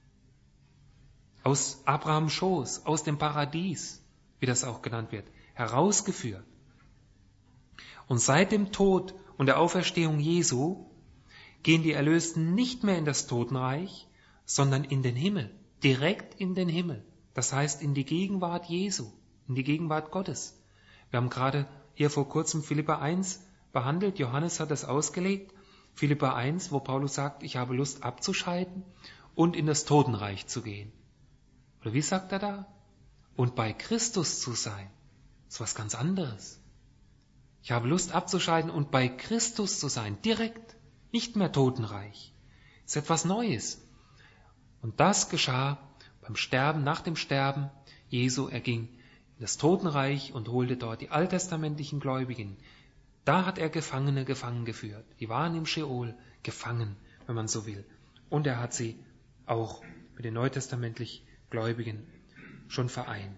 Aus Abrahams Schoß, aus dem Paradies, wie das auch genannt wird, herausgeführt. Und seit dem Tod und der Auferstehung Jesu gehen die Erlösten nicht mehr in das Totenreich, sondern in den Himmel, direkt in den Himmel. Das heißt in die Gegenwart Jesu, in die Gegenwart Gottes. Wir haben gerade hier vor kurzem Philipper eins behandelt, Johannes hat das ausgelegt, Philipper eins, wo Paulus sagt, ich habe Lust abzuscheiden und in das Totenreich zu gehen. Oder wie sagt er da? Und bei Christus zu sein, ist was ganz anderes. Ich habe Lust abzuscheiden und bei Christus zu sein, direkt, nicht mehr Totenreich. Das ist etwas Neues. Und das geschah beim Sterben, nach dem Sterben Jesu. Er ging in das Totenreich und holte dort die alttestamentlichen Gläubigen. Da hat er Gefangene gefangen geführt. Die waren im Scheol gefangen, wenn man so will. Und er hat sie auch mit den neutestamentlich Gläubigen schon vereint.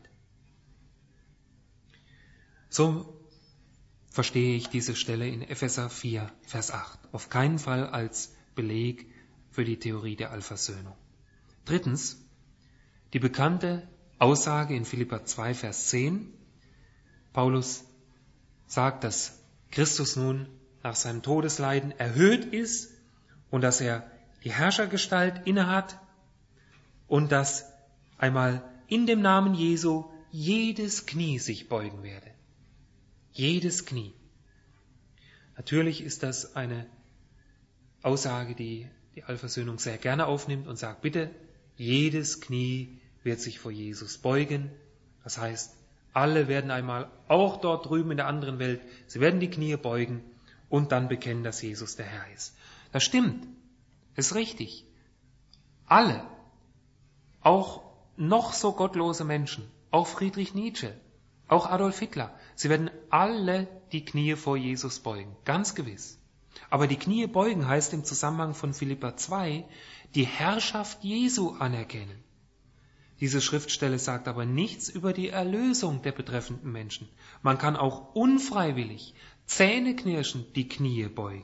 So verstehe ich diese Stelle in Epheser vier, Vers acht. Auf keinen Fall als Beleg für die Theorie der Allversöhnung. Drittens, die bekannte Aussage in Philipper zwei, Vers zehn. Paulus sagt, dass Christus nun nach seinem Todesleiden erhöht ist und dass er die Herrschergestalt innehat und dass einmal in dem Namen Jesu jedes Knie sich beugen werde. Jedes Knie. Natürlich ist das eine Aussage, die die Allversöhnung sehr gerne aufnimmt und sagt, bitte, jedes Knie wird sich vor Jesus beugen. Das heißt, alle werden einmal, auch dort drüben in der anderen Welt, sie werden die Knie beugen und dann bekennen, dass Jesus der Herr ist. Das stimmt, das ist richtig. Alle, auch noch so gottlose Menschen, auch Friedrich Nietzsche, auch Adolf Hitler, sie werden alle die Knie vor Jesus beugen, ganz gewiss. Aber die Knie beugen heißt im Zusammenhang von Philipper zwei, die Herrschaft Jesu anerkennen. Diese Schriftstelle sagt aber nichts über die Erlösung der betreffenden Menschen. Man kann auch unfreiwillig, zähneknirschend die Knie beugen.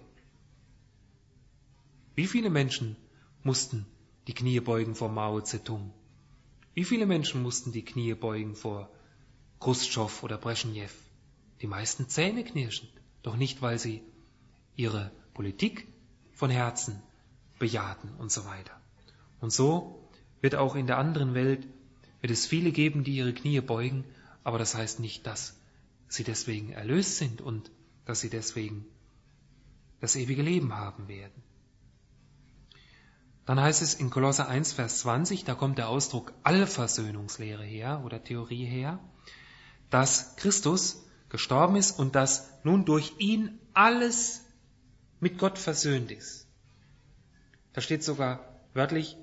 Wie viele Menschen mussten die Knie beugen vor Mao Zedong? Wie viele Menschen mussten die Knie beugen vor Chruschtschow oder Breschnew? Die meisten zähneknirschend, doch nicht, weil sie ihre Politik von Herzen bejahten und so weiter. Und so wird auch in der anderen Welt, wird es viele geben, die ihre Knie beugen, aber das heißt nicht, dass sie deswegen erlöst sind und dass sie deswegen das ewige Leben haben werden. Dann heißt es in Kolosser eins, Vers zwanzig, da kommt der Ausdruck Allversöhnungslehre her oder Theorie her, dass Christus gestorben ist und dass nun durch ihn alles mit Gott versöhnt ist. Da steht sogar wörtlich,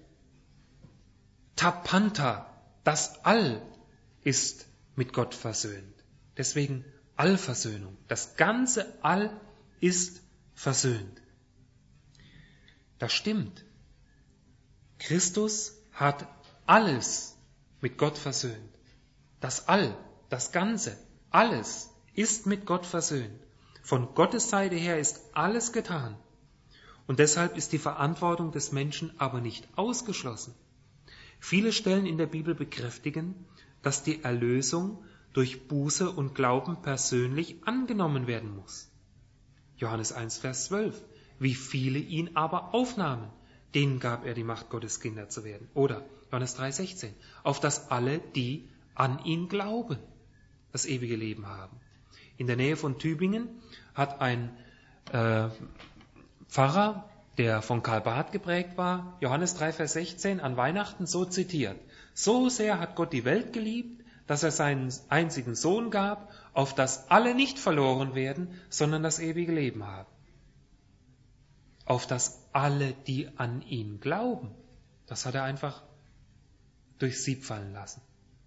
Tapanta, das All ist mit Gott versöhnt. Deswegen Allversöhnung. Das ganze All ist versöhnt. Das stimmt. Christus hat alles mit Gott versöhnt. Das All, das Ganze, alles ist mit Gott versöhnt. Von Gottes Seite her ist alles getan. Und deshalb ist die Verantwortung des Menschen aber nicht ausgeschlossen. Viele Stellen in der Bibel bekräftigen, dass die Erlösung durch Buße und Glauben persönlich angenommen werden muss. Johannes eins, Vers zwölf. Wie viele ihn aber aufnahmen, denen gab er die Macht, Gottes Kinder zu werden. Oder Johannes drei, sechzehn. Auf dass alle, die an ihn glauben, das ewige Leben haben. In der Nähe von Tübingen hat ein äh, Pfarrer, der von Karl Barth geprägt war, Johannes drei, Vers sechzehn an Weihnachten so zitiert. So sehr hat Gott die Welt geliebt, dass er seinen einzigen Sohn gab, auf dass alle nicht verloren werden, sondern das ewige Leben haben. Auf dass alle, die an ihn glauben. Das hat er einfach durchs Sieb fallen lassen.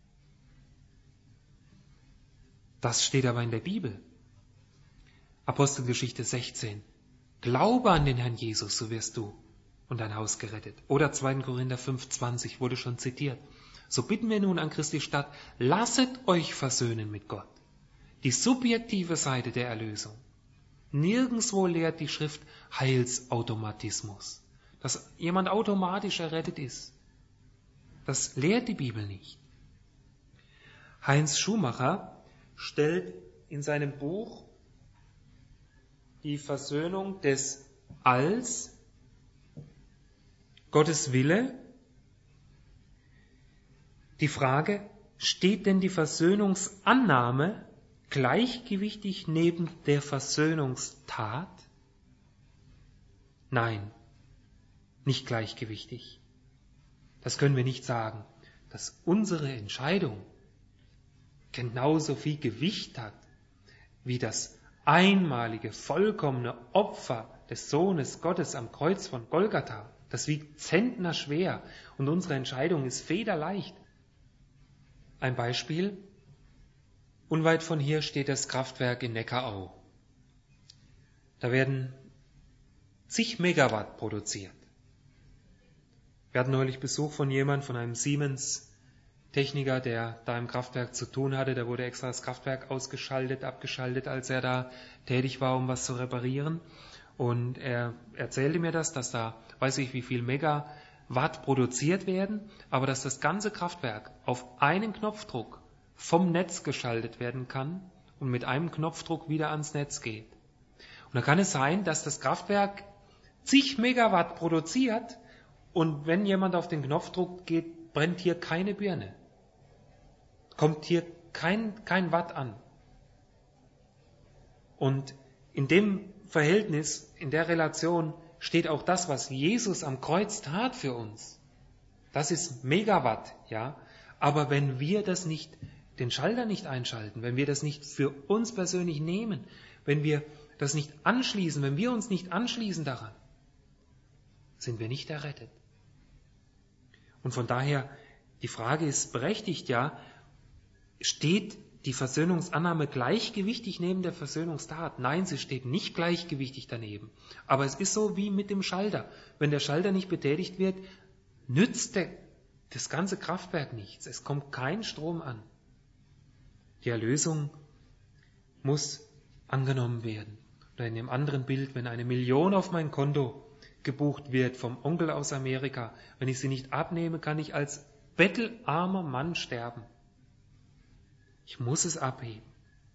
Das steht aber in der Bibel. Apostelgeschichte sechzehn. Glaube an den Herrn Jesus, so wirst du und dein Haus gerettet. Oder zweiter Korinther fünf, zwanzig wurde schon zitiert. So bitten wir nun an Christi Stadt, lasset euch versöhnen mit Gott. Die subjektive Seite der Erlösung. Nirgendwo lehrt die Schrift Heilsautomatismus, dass jemand automatisch errettet ist. Das lehrt die Bibel nicht. Heinz Schumacher stellt in seinem Buch die Versöhnung des Alls, Gottes Wille, die Frage, steht denn die Versöhnungsannahme gleichgewichtig neben der Versöhnungstat? Nein, nicht gleichgewichtig. Das können wir nicht sagen. dass unsere Entscheidung genauso viel Gewicht hat wie das einmalige, vollkommene Opfer des Sohnes Gottes am Kreuz von Golgatha. Das wiegt Zentner schwer und unsere Entscheidung ist federleicht. Ein Beispiel: Unweit von hier steht das Kraftwerk in Neckarau. Da werden zig Megawatt produziert. Wir hatten neulich Besuch von jemandem, von einem Siemens-Techniker, der da im Kraftwerk zu tun hatte. Da wurde extra das Kraftwerk ausgeschaltet, abgeschaltet, als er da tätig war, um was zu reparieren. Und er erzählte mir das, dass da, weiß ich wie viel Megawatt produziert werden, aber dass das ganze Kraftwerk auf einen Knopfdruck vom Netz geschaltet werden kann und mit einem Knopfdruck wieder ans Netz geht. Und da kann es sein, dass das Kraftwerk zig Megawatt produziert und wenn jemand auf den Knopfdruck geht, brennt hier keine Birne. Kommt hier kein, kein Watt an. Und in dem Verhältnis, in der Relation steht auch das, was Jesus am Kreuz tat für uns. Das ist Megawatt, ja. Aber wenn wir das nicht, den Schalter nicht einschalten, wenn wir das nicht für uns persönlich nehmen, wenn wir das nicht anschließen, wenn wir uns nicht anschließen daran, sind wir nicht errettet. Und von daher, die Frage ist berechtigt, ja, steht die Versöhnungsannahme gleichgewichtig neben der Versöhnungstat? Nein, sie steht nicht gleichgewichtig daneben. Aber es ist so wie mit dem Schalter. Wenn der Schalter nicht betätigt wird, nützt der, das ganze Kraftwerk nichts. Es kommt kein Strom an. Die Erlösung muss angenommen werden. Oder in dem anderen Bild, wenn eine Million auf mein Konto gebucht wird vom Onkel aus Amerika, wenn ich sie nicht abnehme, kann ich als bettelarmer Mann sterben. Ich muss es abheben.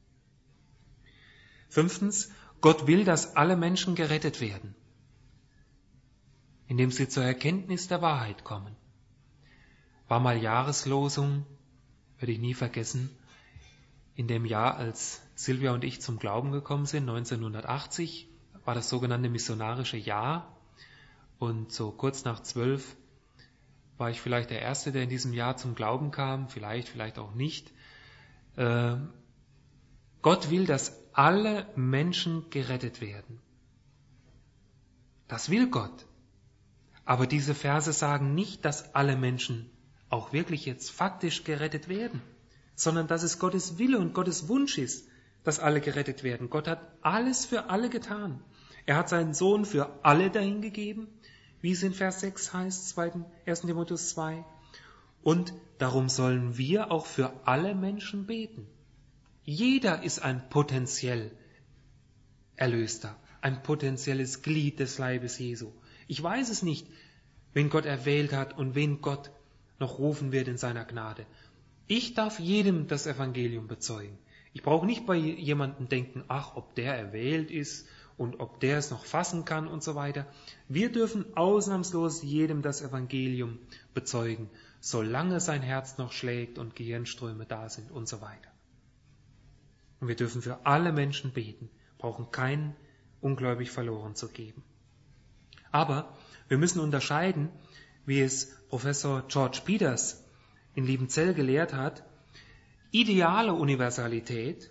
Fünftens, Gott will, dass alle Menschen gerettet werden, indem sie zur Erkenntnis der Wahrheit kommen. War mal Jahreslosung, werde ich nie vergessen, in dem Jahr, als Silvia und ich zum Glauben gekommen sind, neunzehnhundertachtzig, war das sogenannte missionarische Jahr. Und so kurz nach zwölf war ich vielleicht der Erste, der in diesem Jahr zum Glauben kam, vielleicht, vielleicht auch nicht. Äh, Gott will, dass alle Menschen gerettet werden. Das will Gott. Aber diese Verse sagen nicht, dass alle Menschen auch wirklich jetzt faktisch gerettet werden, sondern dass es Gottes Wille und Gottes Wunsch ist, dass alle gerettet werden. Gott hat alles für alle getan. Er hat seinen Sohn für alle dahingegeben, wie es in Vers sechs heißt, erster Timotheus zwei. Und darum sollen wir auch für alle Menschen beten. Jeder ist ein potenziell Erlöster, ein potenzielles Glied des Leibes Jesu. Ich weiß es nicht, wen Gott erwählt hat und wen Gott noch rufen wird in seiner Gnade. Ich darf jedem das Evangelium bezeugen. Ich brauche nicht bei jemandem denken, ach, ob der erwählt ist und ob der es noch fassen kann und so weiter. Wir dürfen ausnahmslos jedem das Evangelium bezeugen, solange sein Herz noch schlägt und Gehirnströme da sind und so weiter. Und wir dürfen für alle Menschen beten, brauchen keinen ungläubig verloren zu geben. Aber wir müssen unterscheiden, wie es Professor George Peters in Liebenzell gelehrt hat, ideale Universalität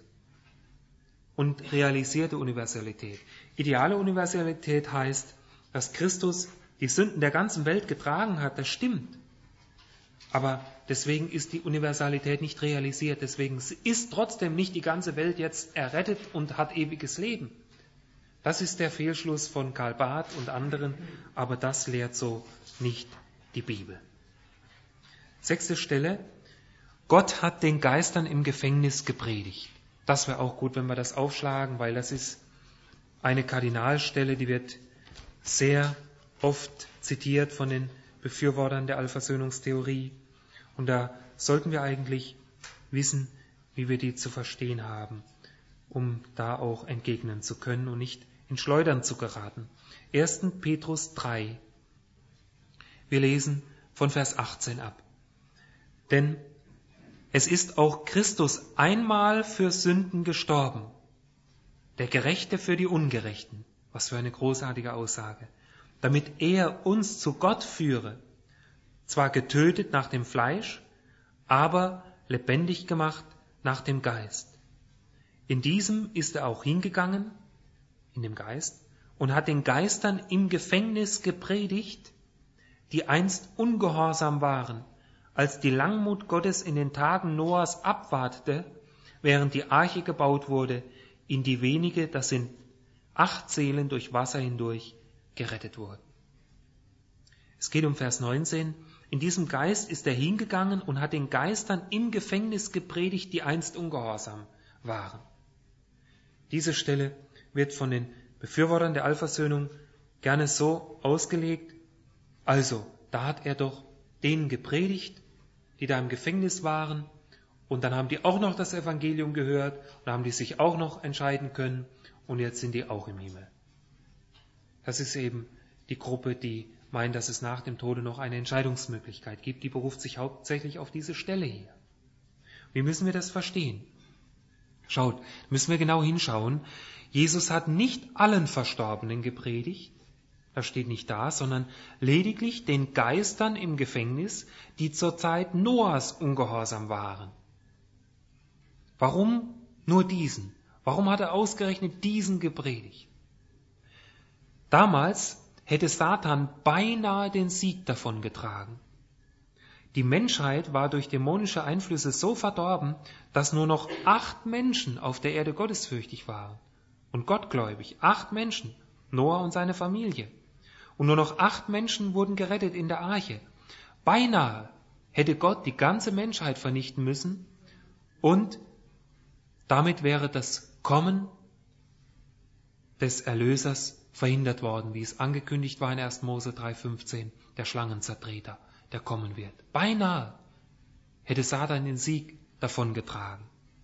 und realisierte Universalität. Ideale Universalität heißt, dass Christus die Sünden der ganzen Welt getragen hat, das stimmt. Aber deswegen ist die Universalität nicht realisiert, deswegen ist trotzdem nicht die ganze Welt jetzt errettet und hat ewiges Leben. Das ist der Fehlschluss von Karl Barth und anderen, aber das lehrt so nicht die Bibel. Sechste Stelle, Gott hat den Geistern im Gefängnis gepredigt. Das wäre auch gut, wenn wir das aufschlagen, weil das ist eine Kardinalstelle, die wird sehr oft zitiert von den Befürwortern der Allversöhnungstheorie. Und da sollten wir eigentlich wissen, wie wir die zu verstehen haben, um da auch entgegnen zu können und nicht in Schleudern zu geraten. erster Petrus drei. Wir lesen von Vers achtzehn ab. Denn es ist auch Christus einmal für Sünden gestorben, der Gerechte für die Ungerechten. Was für eine großartige Aussage. Damit er uns zu Gott führe, zwar getötet nach dem Fleisch, aber lebendig gemacht nach dem Geist. In diesem ist er auch hingegangen, in dem Geist, und hat den Geistern im Gefängnis gepredigt, die einst ungehorsam waren, als die Langmut Gottes in den Tagen Noahs abwartete, während die Arche gebaut wurde, in die wenige, das sind acht Seelen durch Wasser hindurch, gerettet wurden. Es geht um Vers neunzehn. In diesem Geist ist er hingegangen und hat den Geistern im Gefängnis gepredigt, die einst ungehorsam waren. Diese Stelle wird von den Befürwortern der Allversöhnung gerne so ausgelegt, also, da hat er doch denen gepredigt, die da im Gefängnis waren, und dann haben die auch noch das Evangelium gehört, und haben die sich auch noch entscheiden können, und jetzt sind die auch im Himmel. Das ist eben die Gruppe, die meint, dass es nach dem Tode noch eine Entscheidungsmöglichkeit gibt. Die beruft sich hauptsächlich auf diese Stelle hier. Wie müssen wir das verstehen? Schaut, müssen wir genau hinschauen. Jesus hat nicht allen Verstorbenen gepredigt, das steht nicht da, sondern lediglich den Geistern im Gefängnis, die zur Zeit Noahs ungehorsam waren. Warum nur diesen? Warum hat er ausgerechnet diesen gepredigt? Damals hätte Satan beinahe den Sieg davongetragen. Die Menschheit war durch dämonische Einflüsse so verdorben, dass nur noch acht Menschen auf der Erde gottesfürchtig waren und gottgläubig. Acht Menschen, Noah und seine Familie. Und nur noch acht Menschen wurden gerettet in der Arche. Beinahe hätte Gott die ganze Menschheit vernichten müssen und damit wäre das Kommen des Erlösers verhindert worden, wie es angekündigt war in erster Mose drei fünfzehn, der Schlangenzertreter, der kommen wird. Beinahe hätte Satan den Sieg davongetragen.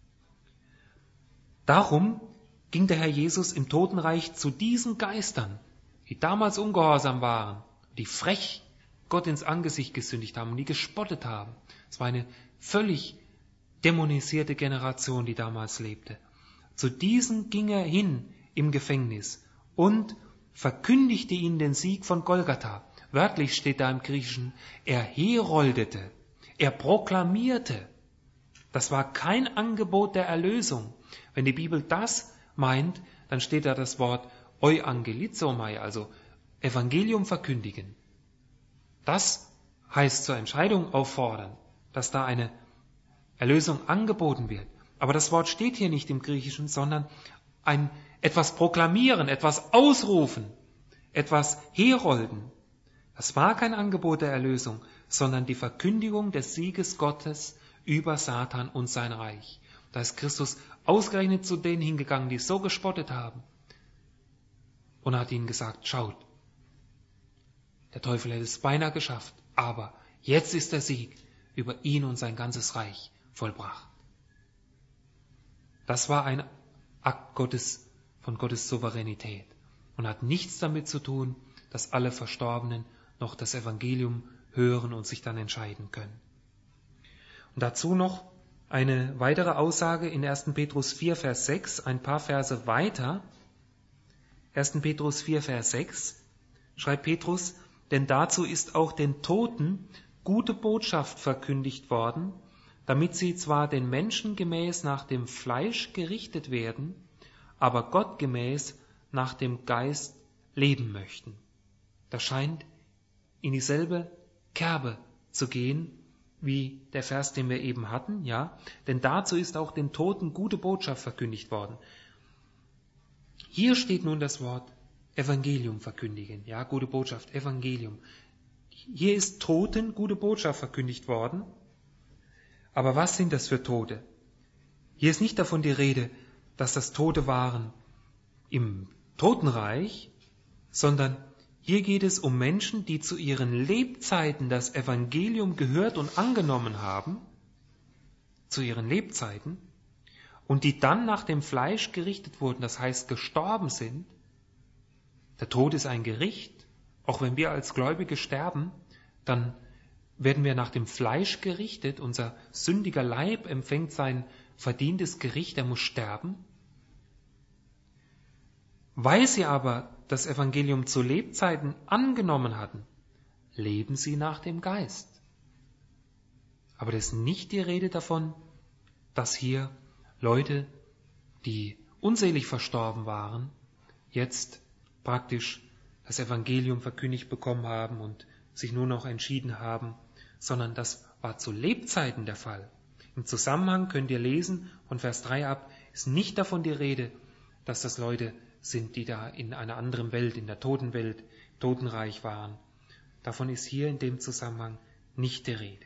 Darum ging der Herr Jesus im Totenreich zu diesen Geistern, die damals ungehorsam waren, die frech Gott ins Angesicht gesündigt haben und die gespottet haben. Es war eine völlig dämonisierte Generation, die damals lebte. Zu diesen ging er hin im Gefängnis und verkündigte ihnen den Sieg von Golgatha. Wörtlich steht da im Griechischen, er heroldete, er proklamierte. Das war kein Angebot der Erlösung. Wenn die Bibel das meint, dann steht da das Wort Euangelizomai, also Evangelium verkündigen. Das heißt zur Entscheidung auffordern, dass da eine Erlösung angeboten wird. Aber das Wort steht hier nicht im Griechischen, sondern ein etwas proklamieren, etwas ausrufen, etwas herolden. Das war kein Angebot der Erlösung, sondern die Verkündigung des Sieges Gottes über Satan und sein Reich. Da ist Christus ausgerechnet zu denen hingegangen, die so gespottet haben, und hat ihnen gesagt, schaut, der Teufel hätte es beinahe geschafft, aber jetzt ist der Sieg über ihn und sein ganzes Reich vollbracht. Das war ein Akt Gottes, von Gottes Souveränität und hat nichts damit zu tun, dass alle Verstorbenen noch das Evangelium hören und sich dann entscheiden können. Und dazu noch eine weitere Aussage in erster Petrus vier, Vers sechs, ein paar Verse weiter. erster Petrus vier, Vers sechs schreibt Petrus, denn dazu ist auch den Toten gute Botschaft verkündigt worden, damit sie zwar den Menschen gemäß nach dem Fleisch gerichtet werden, aber Gott gemäß nach dem Geist leben möchten. Das scheint in dieselbe Kerbe zu gehen, wie der Vers, den wir eben hatten, ja, denn dazu ist auch den Toten gute Botschaft verkündigt worden. Hier steht nun das Wort Evangelium verkündigen, ja, gute Botschaft, Evangelium. Hier ist Toten gute Botschaft verkündigt worden. Aber was sind das für Tote? Hier ist nicht davon die Rede, dass das Tote waren im Totenreich, sondern hier geht es um Menschen, die zu ihren Lebzeiten das Evangelium gehört und angenommen haben, zu ihren Lebzeiten, und die dann nach dem Fleisch gerichtet wurden, das heißt gestorben sind. Der Tod ist ein Gericht. Auch wenn wir als Gläubige sterben, dann werden wir nach dem Fleisch gerichtet. Unser sündiger Leib empfängt sein verdientes Gericht, er muss sterben. Weil sie aber das Evangelium zu Lebzeiten angenommen hatten, leben sie nach dem Geist. Aber das ist nicht die Rede davon, dass hier Leute, die unselig verstorben waren, jetzt praktisch das Evangelium verkündigt bekommen haben und sich nur noch entschieden haben, sondern das war zu Lebzeiten der Fall. Im Zusammenhang könnt ihr lesen, von Vers drei ab, ist nicht davon die Rede, dass das Leute sind, die da in einer anderen Welt, in der Totenwelt, Totenreich waren. Davon ist hier in dem Zusammenhang nicht die Rede.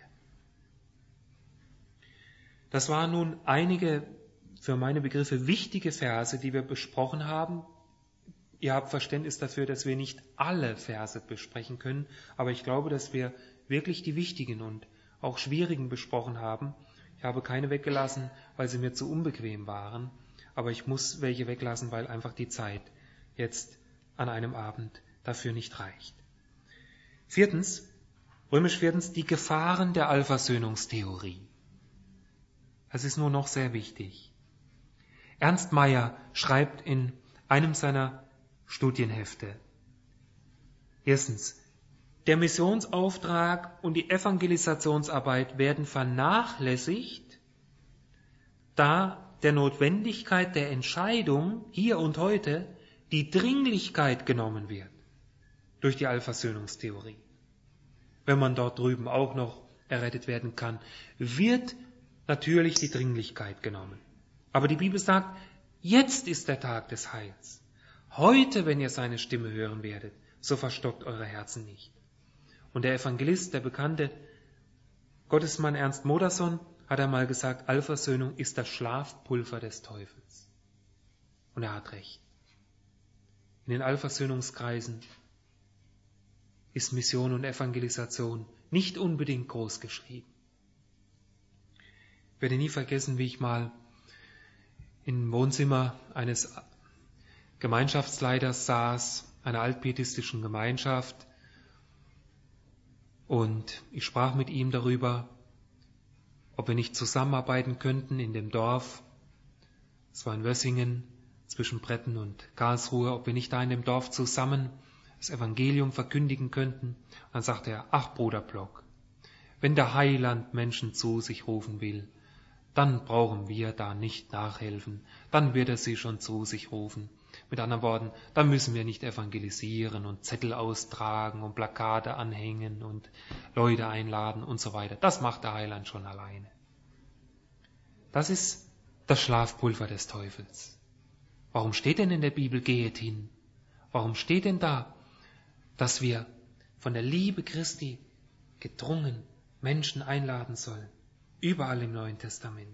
Das waren nun einige für meine Begriffe wichtige Verse, die wir besprochen haben. Ihr habt Verständnis dafür, dass wir nicht alle Verse besprechen können, aber ich glaube, dass wir wirklich die wichtigen und auch schwierigen besprochen haben. Ich habe keine weggelassen, weil sie mir zu unbequem waren, aber ich muss welche weglassen, weil einfach die Zeit jetzt an einem Abend dafür nicht reicht. Viertens, römisch viertens, die Gefahren der Allversöhnungstheorie. Das ist nur noch sehr wichtig. Ernst Mayr schreibt in einem seiner Studienhefte. Erstens, der Missionsauftrag und die Evangelisationsarbeit werden vernachlässigt, da der Notwendigkeit der Entscheidung hier und heute die Dringlichkeit genommen wird durch die Allversöhnungstheorie. Wenn man dort drüben auch noch errettet werden kann, wird natürlich die Dringlichkeit genommen. Aber die Bibel sagt, jetzt ist der Tag des Heils. Heute, wenn ihr seine Stimme hören werdet, so verstockt eure Herzen nicht. Und der Evangelist, der bekannte Gottesmann Ernst Modersohn, hat einmal gesagt, Allversöhnung ist das Schlafpulver des Teufels. Und er hat recht. In den Allversöhnungskreisen ist Mission und Evangelisation nicht unbedingt groß geschrieben. Ich werde nie vergessen, wie ich mal im Wohnzimmer eines Gemeinschaftsleiters saß, einer altpietistischen Gemeinschaft, und ich sprach mit ihm darüber, ob wir nicht zusammenarbeiten könnten in dem Dorf, es war in Wössingen, zwischen Bretten und Karlsruhe, ob wir nicht da in dem Dorf zusammen das Evangelium verkündigen könnten. Und dann sagte er, ach Bruder Block, wenn der Heiland Menschen zu sich rufen will, dann brauchen wir da nicht nachhelfen, dann wird er sie schon zu sich rufen. Mit anderen Worten, dann müssen wir nicht evangelisieren und Zettel austragen und Plakate anhängen und Leute einladen und so weiter. Das macht der Heiland schon alleine. Das ist das Schlafpulver des Teufels. Warum steht denn in der Bibel, gehet hin? Warum steht denn da, dass wir von der Liebe Christi gedrungen Menschen einladen sollen? Überall im Neuen Testament.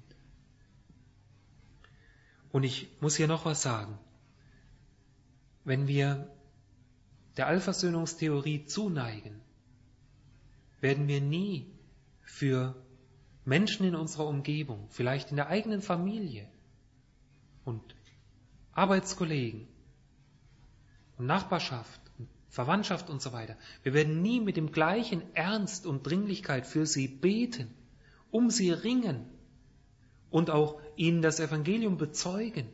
Und ich muss hier noch was sagen. Wenn wir der Allversöhnungstheorie zuneigen, werden wir nie für Menschen in unserer Umgebung, vielleicht in der eigenen Familie und Arbeitskollegen und Nachbarschaft und Verwandtschaft und so weiter, wir werden nie mit dem gleichen Ernst und Dringlichkeit für sie beten, um sie ringen und auch ihnen das Evangelium bezeugen,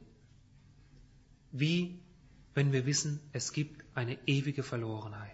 wie wenn wir wissen, es gibt eine ewige Verlorenheit.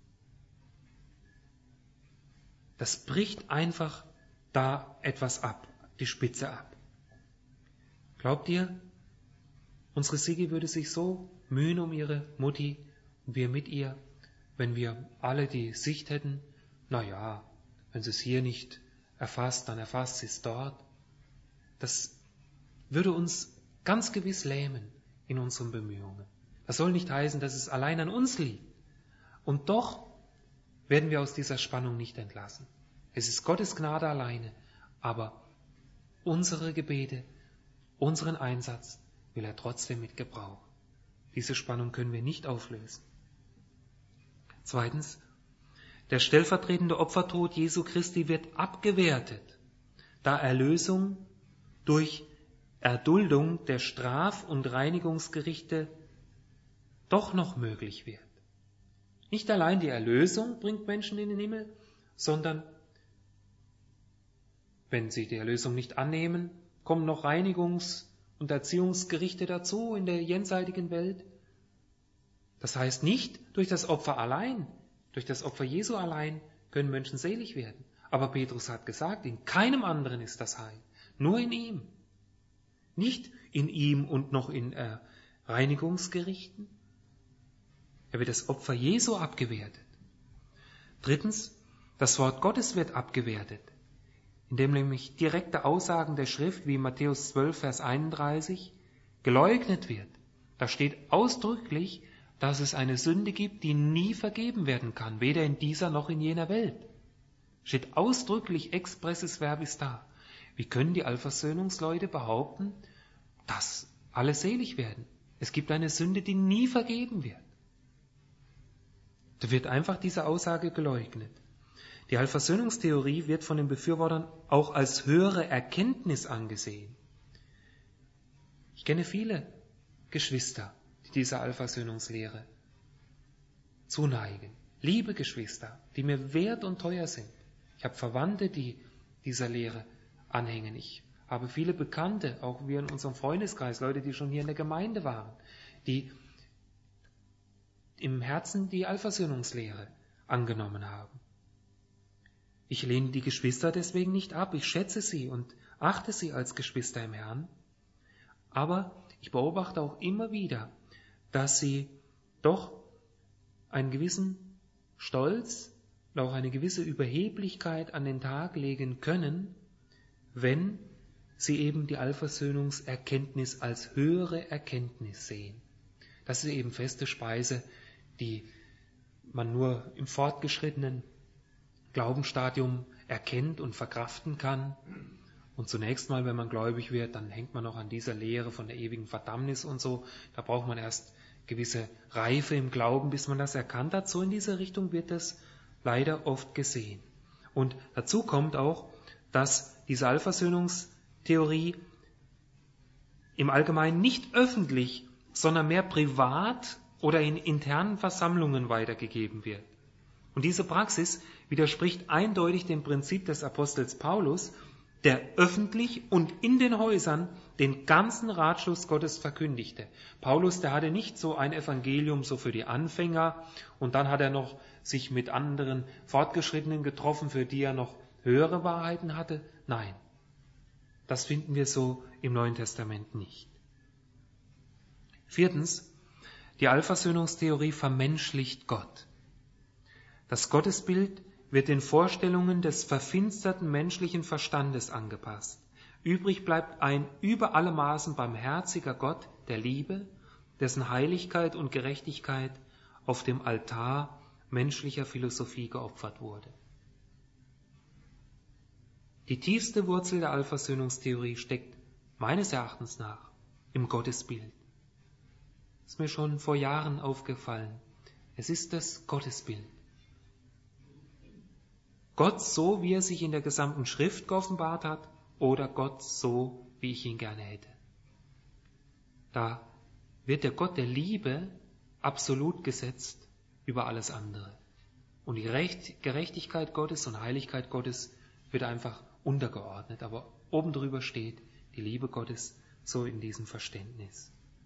Das bricht einfach da etwas ab, die Spitze ab. Glaubt ihr, unsere Sigi würde sich so mühen um ihre Mutti und wir mit ihr, wenn wir alle die Sicht hätten, na ja, wenn sie es hier nicht erfasst, dann erfasst sie es dort. Das würde uns ganz gewiss lähmen in unseren Bemühungen. Das soll nicht heißen, dass es allein an uns liegt. Und doch werden wir aus dieser Spannung nicht entlassen. Es ist Gottes Gnade alleine, aber unsere Gebete, unseren Einsatz will er trotzdem mit gebrauchen. Diese Spannung können wir nicht auflösen. Zweitens, der stellvertretende Opfertod Jesu Christi wird abgewertet, da Erlösung durch Erduldung der Straf- und Reinigungsgerichte doch noch möglich wird. Nicht allein die Erlösung bringt Menschen in den Himmel, sondern wenn sie die Erlösung nicht annehmen, kommen noch Reinigungs- und Erziehungsgerichte dazu in der jenseitigen Welt. Das heißt nicht, durch das Opfer allein, durch das Opfer Jesu allein können Menschen selig werden. Aber Petrus hat gesagt, in keinem anderen ist das Heil, nur in ihm. Nicht in ihm und noch in äh, Reinigungsgerichten. Er wird das Opfer Jesu abgewertet. Drittens, das Wort Gottes wird abgewertet, indem nämlich direkte Aussagen der Schrift, wie Matthäus zwölf, Vers einunddreißig, geleugnet wird. Da steht ausdrücklich, dass es eine Sünde gibt, die nie vergeben werden kann, weder in dieser noch in jener Welt. Steht ausdrücklich expressis verbis da. Wie können die Allversöhnungsleute behaupten, dass alle selig werden? Es gibt eine Sünde, die nie vergeben wird. Da wird einfach diese Aussage geleugnet. Die Allversöhnungstheorie wird von den Befürwortern auch als höhere Erkenntnis angesehen. Ich kenne viele Geschwister, die dieser Allversöhnungslehre zuneigen. Liebe Geschwister, die mir wert und teuer sind. Ich habe Verwandte, die dieser Lehre anhängen. Ich habe viele Bekannte, auch wir in unserem Freundeskreis, Leute, die schon hier in der Gemeinde waren, die im Herzen die Allversöhnungslehre angenommen haben. Ich lehne die Geschwister deswegen nicht ab. Ich schätze sie und achte sie als Geschwister im Herrn. Aber ich beobachte auch immer wieder, dass sie doch einen gewissen Stolz und auch eine gewisse Überheblichkeit an den Tag legen können, wenn sie eben die Allversöhnungserkenntnis als höhere Erkenntnis sehen. Das ist eben feste Speise, die man nur im fortgeschrittenen Glaubensstadium erkennt und verkraften kann. Und zunächst mal, wenn man gläubig wird, dann hängt man noch an dieser Lehre von der ewigen Verdammnis und so. Da braucht man erst gewisse Reife im Glauben, bis man das erkannt hat. So in diese Richtung wird es leider oft gesehen. Und dazu kommt auch, dass diese Allversöhnungstheorie im Allgemeinen nicht öffentlich, sondern mehr privat oder in internen Versammlungen weitergegeben wird. Und diese Praxis widerspricht eindeutig dem Prinzip des Apostels Paulus, der öffentlich und in den Häusern den ganzen Ratschluss Gottes verkündigte. Paulus, der hatte nicht so ein Evangelium so für die Anfänger und dann hat er noch sich mit anderen Fortgeschrittenen getroffen, für die er noch höhere Wahrheiten hatte. Nein, das finden wir so im Neuen Testament nicht. Viertens, die Allversöhnungstheorie vermenschlicht Gott. Das Gottesbild wird den Vorstellungen des verfinsterten menschlichen Verstandes angepasst. Übrig bleibt ein über alle Maßen barmherziger Gott der Liebe, dessen Heiligkeit und Gerechtigkeit auf dem Altar menschlicher Philosophie geopfert wurde. Die tiefste Wurzel der Allversöhnungstheorie steckt meines Erachtens nach im Gottesbild. Das ist mir schon vor Jahren aufgefallen. Es ist das Gottesbild. Gott so, wie er sich in der gesamten Schrift geoffenbart hat, oder Gott so, wie ich ihn gerne hätte. Da wird der Gott der Liebe absolut gesetzt über alles andere. Und die Recht, Gerechtigkeit Gottes und Heiligkeit Gottes wird einfach untergeordnet. Aber oben drüber steht die Liebe Gottes so in diesem Verständnis.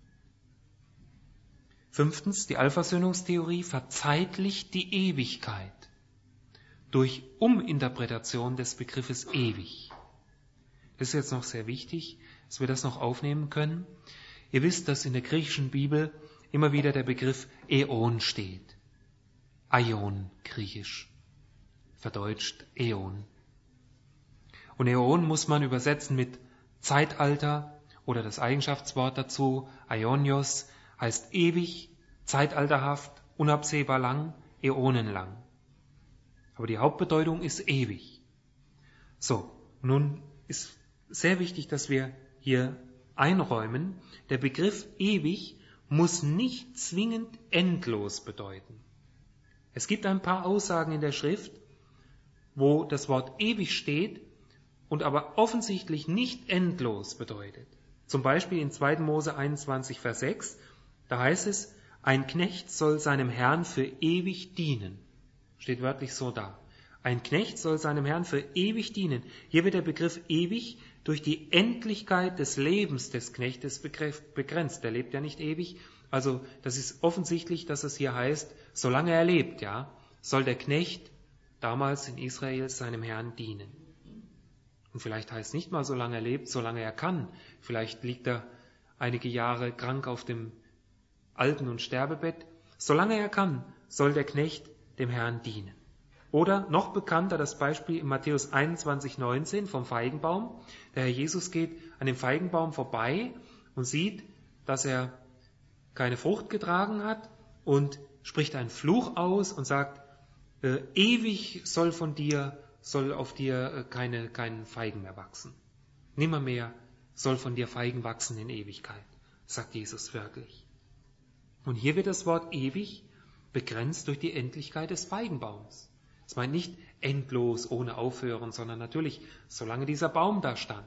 Fünftens, die Allversöhnungstheorie verzeitlicht die Ewigkeit durch Uminterpretation des Begriffes ewig. Das ist jetzt noch sehr wichtig, dass wir das noch aufnehmen können. Ihr wisst, dass in der griechischen Bibel immer wieder der Begriff Äon steht. Aion, griechisch, verdeutscht Äon. Und Äon muss man übersetzen mit Zeitalter oder das Eigenschaftswort dazu, Aionios, heißt ewig, zeitalterhaft, unabsehbar lang, äonenlang. Aber die Hauptbedeutung ist ewig. So, nun ist sehr wichtig, dass wir hier einräumen, der Begriff ewig muss nicht zwingend endlos bedeuten. Es gibt ein paar Aussagen in der Schrift, wo das Wort ewig steht und aber offensichtlich nicht endlos bedeutet. Zum Beispiel in zweiter Mose einundzwanzig, Vers sechs, da heißt es, ein Knecht soll seinem Herrn für ewig dienen. Steht wörtlich so da. Ein Knecht soll seinem Herrn für ewig dienen. Hier wird der Begriff ewig durch die Endlichkeit des Lebens des Knechtes begrenzt. Der lebt ja nicht ewig. Also das ist offensichtlich, dass es hier heißt, solange er lebt, ja, soll der Knecht damals in Israel seinem Herrn dienen. Und vielleicht heißt nicht mal, solange er lebt, solange er kann. Vielleicht liegt er einige Jahre krank auf dem Alten- und Sterbebett. Solange er kann, soll der Knecht dem Herrn dienen. Oder noch bekannter das Beispiel in Matthäus einundzwanzig, neunzehn vom Feigenbaum. Der Herr Jesus geht an dem Feigenbaum vorbei und sieht, dass er keine Frucht getragen hat und spricht einen Fluch aus und sagt, äh, ewig soll von dir, soll auf dir äh, keine, kein Feigen mehr wachsen. Nimmermehr soll von dir Feigen wachsen in Ewigkeit, sagt Jesus wörtlich. Und hier wird das Wort ewig begrenzt durch die Endlichkeit des Feigenbaums. Es meint nicht endlos, ohne Aufhören, sondern natürlich, solange dieser Baum da stand.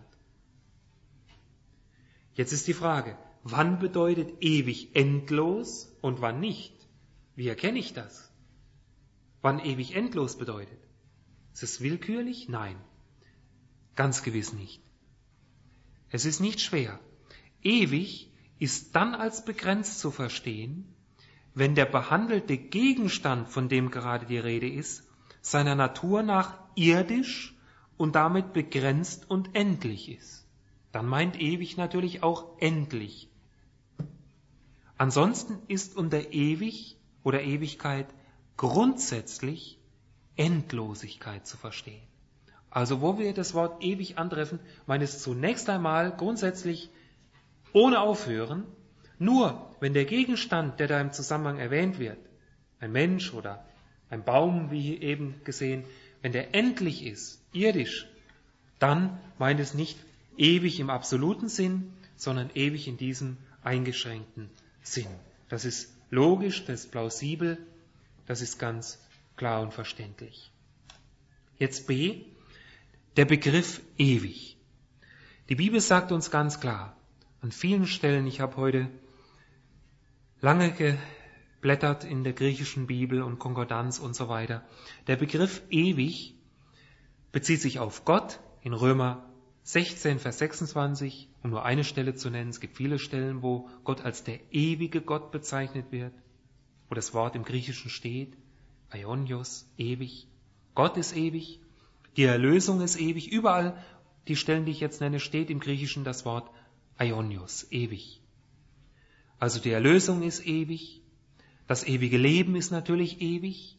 Jetzt ist die Frage, wann bedeutet ewig endlos und wann nicht? Wie erkenne ich das? Wann ewig endlos bedeutet? Ist es willkürlich? Nein, ganz gewiss nicht. Es ist nicht schwer. Ewig ist dann als begrenzt zu verstehen, wenn der behandelte Gegenstand, von dem gerade die Rede ist, seiner Natur nach irdisch und damit begrenzt und endlich ist. Dann meint ewig natürlich auch endlich. Ansonsten ist unter ewig oder Ewigkeit grundsätzlich Endlosigkeit zu verstehen. Also wo wir das Wort ewig antreffen, meint es zunächst einmal grundsätzlich ohne Aufhören, nur wenn der Gegenstand, der da im Zusammenhang erwähnt wird, ein Mensch oder ein Baum, wie hier eben gesehen, wenn der endlich ist, irdisch, dann meint es nicht ewig im absoluten Sinn, sondern ewig in diesem eingeschränkten Sinn. Das ist logisch, das ist plausibel, das ist ganz klar und verständlich. Jetzt B, der Begriff ewig. Die Bibel sagt uns ganz klar, an vielen Stellen, ich habe heute lange geblättert in der griechischen Bibel und Konkordanz und so weiter, der Begriff ewig bezieht sich auf Gott in Römer sechzehn, Vers sechsundzwanzig, um nur eine Stelle zu nennen. Es gibt viele Stellen, wo Gott als der ewige Gott bezeichnet wird, wo das Wort im Griechischen steht, Aionios, ewig. Gott ist ewig, die Erlösung ist ewig. Überall, die Stellen, die ich jetzt nenne, steht im Griechischen das Wort Aionios, ewig. Also die Erlösung ist ewig, das ewige Leben ist natürlich ewig,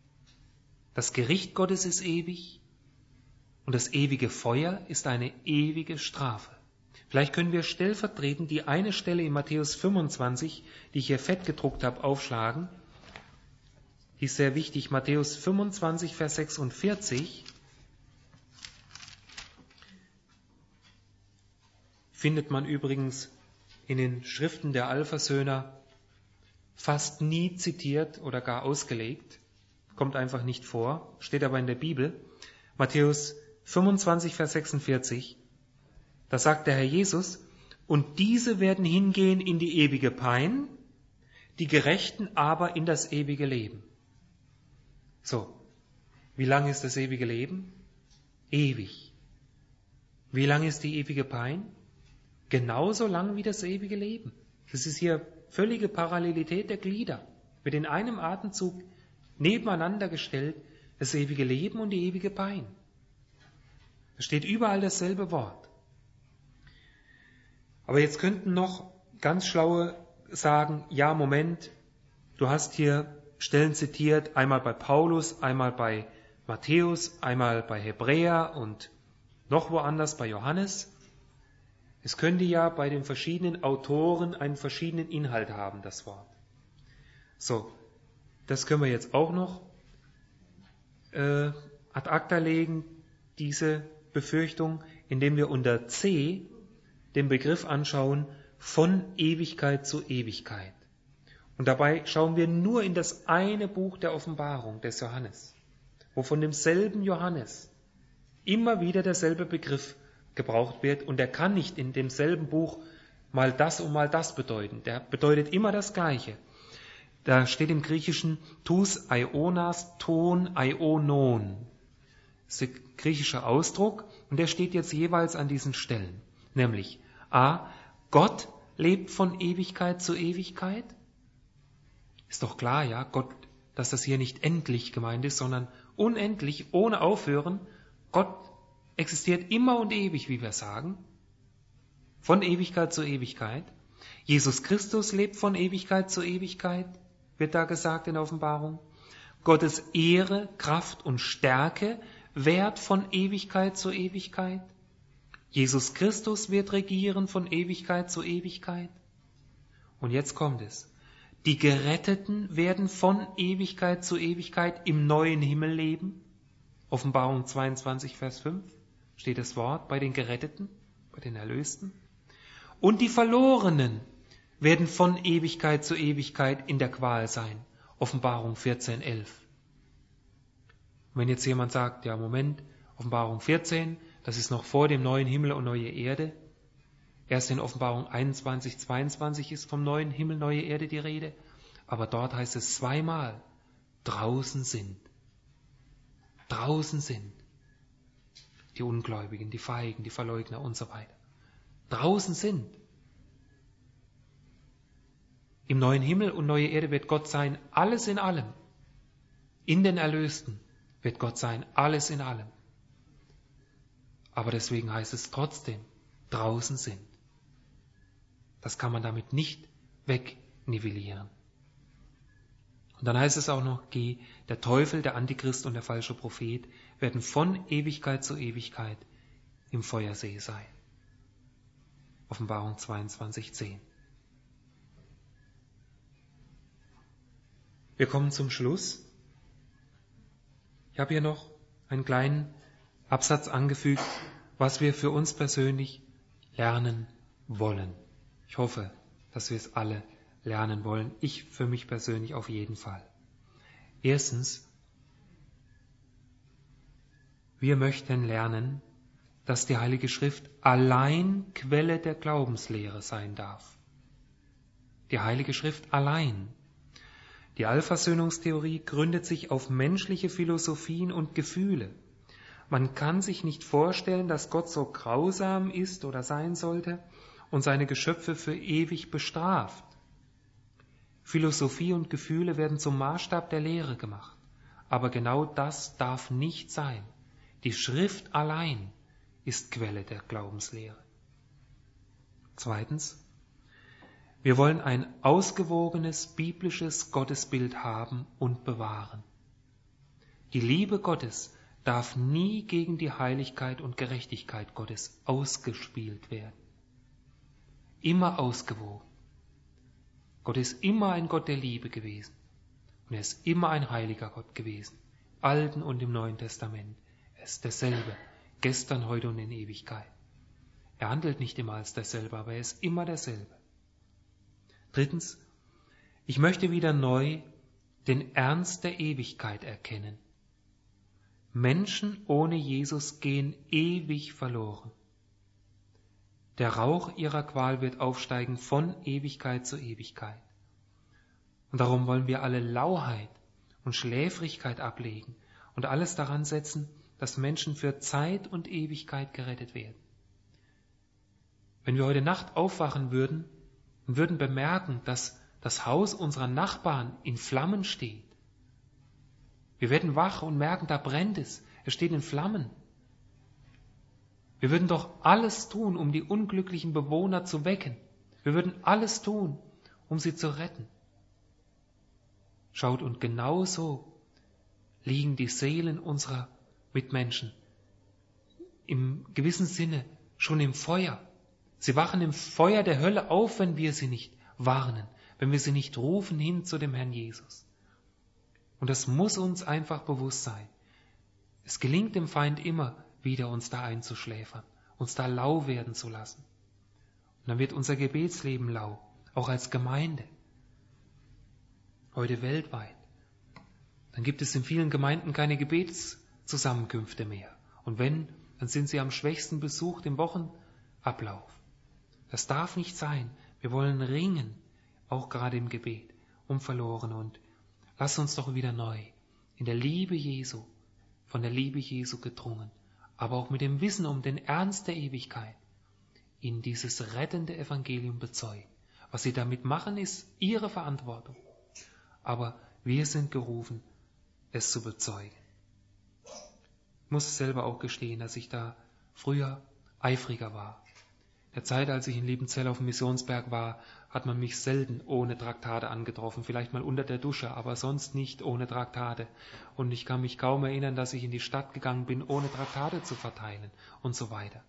das Gericht Gottes ist ewig und das ewige Feuer ist eine ewige Strafe. Vielleicht können wir stellvertretend die eine Stelle in Matthäus fünfundzwanzig, die ich hier fett gedruckt habe, aufschlagen. Die ist sehr wichtig, Matthäus fünfundzwanzig, Vers sechsundvierzig. Findet man übrigens in den Schriften der Alphasöhner fast nie zitiert oder gar ausgelegt. Kommt einfach nicht vor, steht aber in der Bibel. Matthäus fünfundzwanzig, Vers sechsundvierzig. Da sagt der Herr Jesus, und diese werden hingehen in die ewige Pein, die Gerechten aber in das ewige Leben. So, wie lang ist das ewige Leben? Ewig. Wie lang ist die ewige Pein? Genauso lang wie das ewige Leben. Das ist hier völlige Parallelität der Glieder. Wird in einem Atemzug nebeneinander gestellt, das ewige Leben und die ewige Pein. Es steht überall dasselbe Wort. Aber jetzt könnten noch ganz Schlaue sagen, ja, Moment, du hast hier Stellen zitiert, einmal bei Paulus, einmal bei Matthäus, einmal bei Hebräer und noch woanders bei Johannes. Es könnte ja bei den verschiedenen Autoren einen verschiedenen Inhalt haben, das Wort. So, das können wir jetzt auch noch äh, ad acta legen, diese Befürchtung, indem wir unter C den Begriff anschauen, von Ewigkeit zu Ewigkeit. Und dabei schauen wir nur in das eine Buch der Offenbarung des Johannes, wo von demselben Johannes immer wieder derselbe Begriff gebraucht wird und er kann nicht in demselben Buch mal das und mal das bedeuten. Der bedeutet immer das Gleiche. Da steht im Griechischen tous aionas ton aionon. Das ist der griechische Ausdruck und der steht jetzt jeweils an diesen Stellen. Nämlich a. Gott lebt von Ewigkeit zu Ewigkeit. Ist doch klar, ja, Gott, dass das hier nicht endlich gemeint ist, sondern unendlich, ohne Aufhören. Gott existiert immer und ewig, wie wir sagen, von Ewigkeit zu Ewigkeit. Jesus Christus lebt von Ewigkeit zu Ewigkeit, wird da gesagt in der Offenbarung. Gottes Ehre, Kraft und Stärke währt von Ewigkeit zu Ewigkeit. Jesus Christus wird regieren von Ewigkeit zu Ewigkeit. Und jetzt kommt es. Die Geretteten werden von Ewigkeit zu Ewigkeit im neuen Himmel leben. Offenbarung zweiundzwanzig, Vers fünf steht das Wort bei den Geretteten, bei den Erlösten. Und die Verlorenen werden von Ewigkeit zu Ewigkeit in der Qual sein. Offenbarung vierzehn, elf. Und wenn jetzt jemand sagt, ja Moment, Offenbarung vierzehn, das ist noch vor dem neuen Himmel und neue Erde. Erst in Offenbarung einundzwanzig, zweiundzwanzig ist vom neuen Himmel, neue Erde die Rede. Aber dort heißt es zweimal, draußen sind. Draußen sind die Ungläubigen, die Feigen, die Verleugner und so weiter. Draußen sind. Im neuen Himmel und neue Erde wird Gott sein, alles in allem. In den Erlösten wird Gott sein, alles in allem. Aber deswegen heißt es trotzdem, draußen sind. Das kann man damit nicht wegnivellieren. Und dann heißt es auch noch, geh, der Teufel, der Antichrist und der falsche Prophet werden von Ewigkeit zu Ewigkeit im Feuersee sein. Offenbarung zweiundzwanzig, zehn. Wir kommen zum Schluss. Ich habe hier noch einen kleinen Absatz angefügt, was wir für uns persönlich lernen wollen. Ich hoffe, dass wir es alle lernen wollen. Ich für mich persönlich auf jeden Fall. Erstens, wir möchten lernen, dass die Heilige Schrift allein Quelle der Glaubenslehre sein darf. Die Heilige Schrift allein. Die Allversöhnungstheorie gründet sich auf menschliche Philosophien und Gefühle. Man kann sich nicht vorstellen, dass Gott so grausam ist oder sein sollte und seine Geschöpfe für ewig bestraft. Philosophie und Gefühle werden zum Maßstab der Lehre gemacht. Aber genau das darf nicht sein. Die Schrift allein ist Quelle der Glaubenslehre. Zweitens, wir wollen ein ausgewogenes biblisches Gottesbild haben und bewahren. Die Liebe Gottes darf nie gegen die Heiligkeit und Gerechtigkeit Gottes ausgespielt werden. Immer ausgewogen. Gott ist immer ein Gott der Liebe gewesen. Und er ist immer ein heiliger Gott gewesen. Im Alten und im Neuen Testament. Er ist derselbe. Gestern, heute und in Ewigkeit. Er handelt nicht immer als derselbe, aber er ist immer derselbe. Drittens, ich möchte wieder neu den Ernst der Ewigkeit erkennen. Menschen ohne Jesus gehen ewig verloren. Der Rauch ihrer Qual wird aufsteigen von Ewigkeit zu Ewigkeit. Und darum wollen wir alle Lauheit und Schläfrigkeit ablegen und alles daran setzen, dass Menschen für Zeit und Ewigkeit gerettet werden. Wenn wir heute Nacht aufwachen würden und würden bemerken, dass das Haus unserer Nachbarn in Flammen steht, wir werden wach und merken, da brennt es, es steht in Flammen. Wir würden doch alles tun, um die unglücklichen Bewohner zu wecken. Wir würden alles tun, um sie zu retten. Schaut, und genauso liegen die Seelen unserer Mitmenschen im gewissen Sinne schon im Feuer. Sie wachen im Feuer der Hölle auf, wenn wir sie nicht warnen, wenn wir sie nicht rufen hin zu dem Herrn Jesus. Und das muss uns einfach bewusst sein. Es gelingt dem Feind immer wieder, uns da einzuschläfern, uns da lau werden zu lassen. Und dann wird unser Gebetsleben lau, auch als Gemeinde. Heute weltweit. Dann gibt es in vielen Gemeinden keine Gebetszusammenkünfte mehr. Und wenn, dann sind sie am schwächsten besucht im Wochenablauf. Das darf nicht sein. Wir wollen ringen, auch gerade im Gebet, um Verlorene. Und lass uns doch wieder neu in der Liebe Jesu, von der Liebe Jesu gedrungen, aber auch mit dem Wissen um den Ernst der Ewigkeit, in dieses rettende Evangelium bezeugen. Was sie damit machen, ist ihre Verantwortung. Aber wir sind gerufen, es zu bezeugen. Ich muss selber auch gestehen, dass ich da früher eifriger war. In der Zeit, als ich in Liebenzell auf dem Missionsberg war, hat man mich selten ohne Traktate angetroffen, vielleicht mal unter der Dusche, aber sonst nicht ohne Traktate. Und ich kann mich kaum erinnern, dass ich in die Stadt gegangen bin, ohne Traktate zu verteilen und so weiter.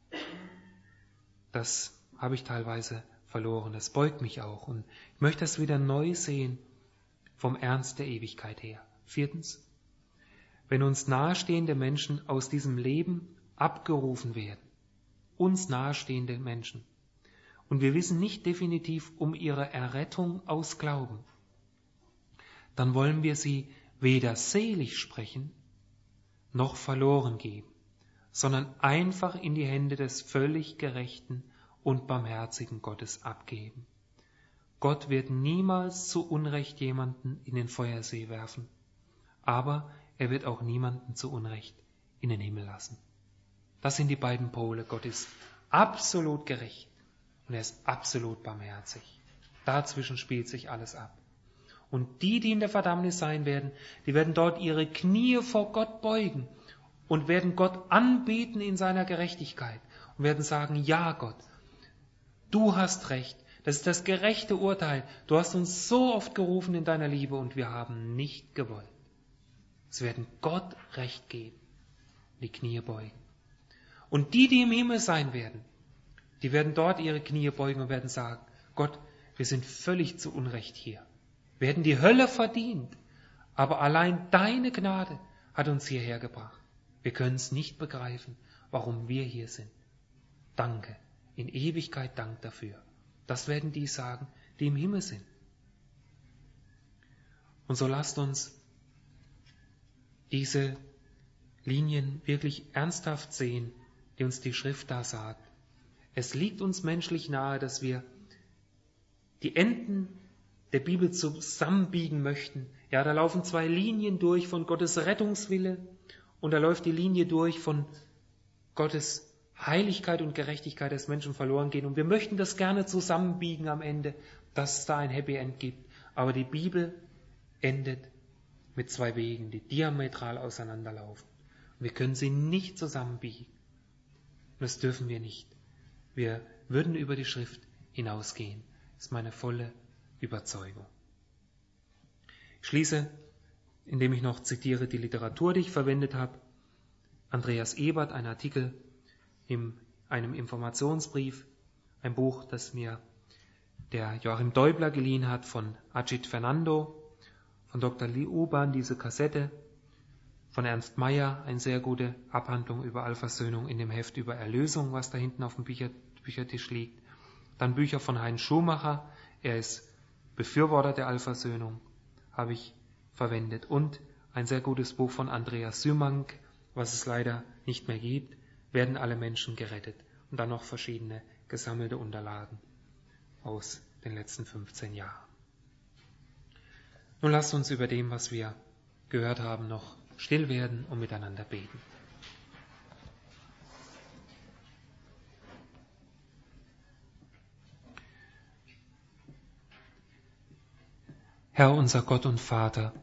Das habe ich teilweise verloren, das beugt mich auch. Und ich möchte das wieder neu sehen, vom Ernst der Ewigkeit her. Viertens, wenn uns nahestehende Menschen aus diesem Leben abgerufen werden, uns nahestehende Menschen, und wir wissen nicht definitiv um ihre Errettung aus Glauben, dann wollen wir sie weder selig sprechen, noch verloren geben, sondern einfach in die Hände des völlig gerechten und barmherzigen Gottes abgeben. Gott wird niemals zu Unrecht jemanden in den Feuersee werfen, aber er wird auch niemanden zu Unrecht in den Himmel lassen. Das sind die beiden Pole. Gott ist absolut gerecht und er ist absolut barmherzig. Dazwischen spielt sich alles ab. Und die, die in der Verdammnis sein werden, die werden dort ihre Knie vor Gott beugen und werden Gott anbeten in seiner Gerechtigkeit und werden sagen, ja Gott, du hast recht, das ist das gerechte Urteil, du hast uns so oft gerufen in deiner Liebe und wir haben nicht gewollt. Sie werden Gott Recht geben, die Knie beugen. Und die, die im Himmel sein werden, die werden dort ihre Knie beugen und werden sagen, Gott, wir sind völlig zu Unrecht hier. Wir hätten die Hölle verdient, aber allein deine Gnade hat uns hierher gebracht. Wir können es nicht begreifen, warum wir hier sind. Danke, in Ewigkeit Dank dafür. Das werden die sagen, die im Himmel sind. Und so lasst uns diese Linien wirklich ernsthaft sehen, die uns die Schrift da sagt. Es liegt uns menschlich nahe, dass wir die Enden der Bibel zusammenbiegen möchten. Ja, da laufen zwei Linien durch von Gottes Rettungswille und da läuft die Linie durch von Gottes Heiligkeit und Gerechtigkeit, dass Menschen verloren gehen. Und wir möchten das gerne zusammenbiegen am Ende, dass es da ein Happy End gibt. Aber die Bibel endet mit zwei Wegen, die diametral auseinanderlaufen. Und wir können sie nicht zusammenbiegen. Und das dürfen wir nicht. Wir würden über die Schrift hinausgehen. Das ist meine volle Überzeugung. Ich schließe, indem ich noch zitiere die Literatur, die ich verwendet habe. Andreas Ebert, ein Artikel in einem Informationsbrief, ein Buch, das mir der Joachim Däubler geliehen hat von Ajit Fernando, von Doktor Lee Urban diese Kassette, von Ernst Mayr, eine sehr gute Abhandlung über Allversöhnung in dem Heft über Erlösung, was da hinten auf dem Bücher, Büchertisch liegt. Dann Bücher von Heinz Schumacher, er ist Befürworter der Allversöhnung, habe ich verwendet. Und ein sehr gutes Buch von Andreas Symank, was es leider nicht mehr gibt, Werden alle Menschen gerettet? Und dann noch verschiedene gesammelte Unterlagen aus den letzten fünfzehn Jahren. Nun lasst uns über dem, was wir gehört haben, noch still werden und miteinander beten. Herr, unser Gott und Vater,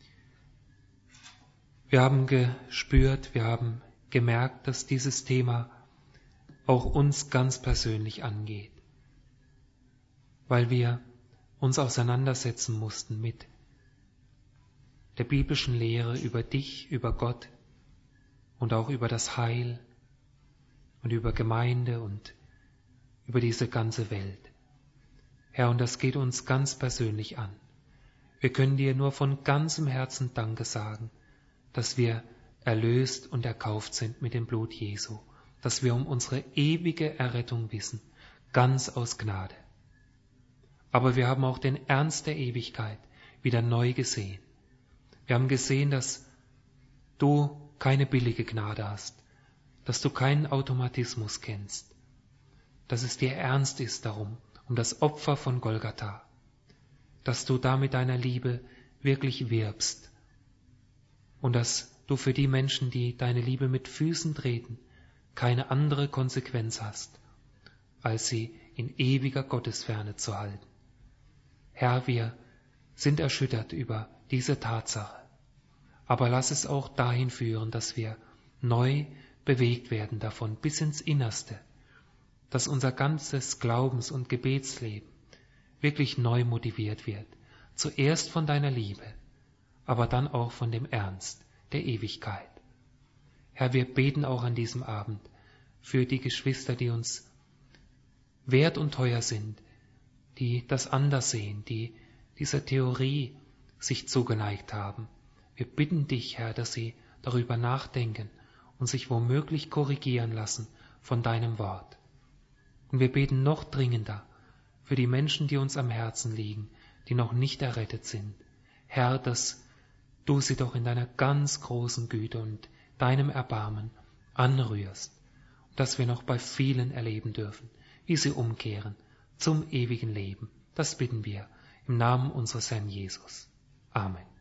wir haben gespürt, wir haben gemerkt, dass dieses Thema auch uns ganz persönlich angeht, weil wir uns auseinandersetzen mussten mit der biblischen Lehre über dich, über Gott und auch über das Heil und über Gemeinde und über diese ganze Welt. Herr, und das geht uns ganz persönlich an. Wir können dir nur von ganzem Herzen Danke sagen, dass wir erlöst und erkauft sind mit dem Blut Jesu, dass wir um unsere ewige Errettung wissen, ganz aus Gnade. Aber wir haben auch den Ernst der Ewigkeit wieder neu gesehen. Wir haben gesehen, dass du keine billige Gnade hast, dass du keinen Automatismus kennst, dass es dir ernst ist darum, um das Opfer von Golgatha, dass du da mit deiner Liebe wirklich wirbst und dass du für die Menschen, die deine Liebe mit Füßen treten, keine andere Konsequenz hast, als sie in ewiger Gottesferne zu halten. Herr, wir sind erschüttert über diese Tatsache, aber lass es auch dahin führen, dass wir neu bewegt werden davon bis ins Innerste, dass unser ganzes Glaubens- und Gebetsleben wirklich neu motiviert wird, zuerst von deiner Liebe, aber dann auch von dem Ernst der Ewigkeit. Herr, wir beten auch an diesem Abend für die Geschwister, die uns wert und teuer sind, die das anders sehen, die dieser Theorie sich zugeneigt haben. Wir bitten dich, Herr, dass sie darüber nachdenken und sich womöglich korrigieren lassen von deinem Wort. Und wir beten noch dringender für die Menschen, die uns am Herzen liegen, die noch nicht errettet sind. Herr, dass du sie doch in deiner ganz großen Güte und deinem Erbarmen anrührst, und dass wir noch bei vielen erleben dürfen, wie sie umkehren zum ewigen Leben. Das bitten wir im Namen unseres Herrn Jesus. Amen.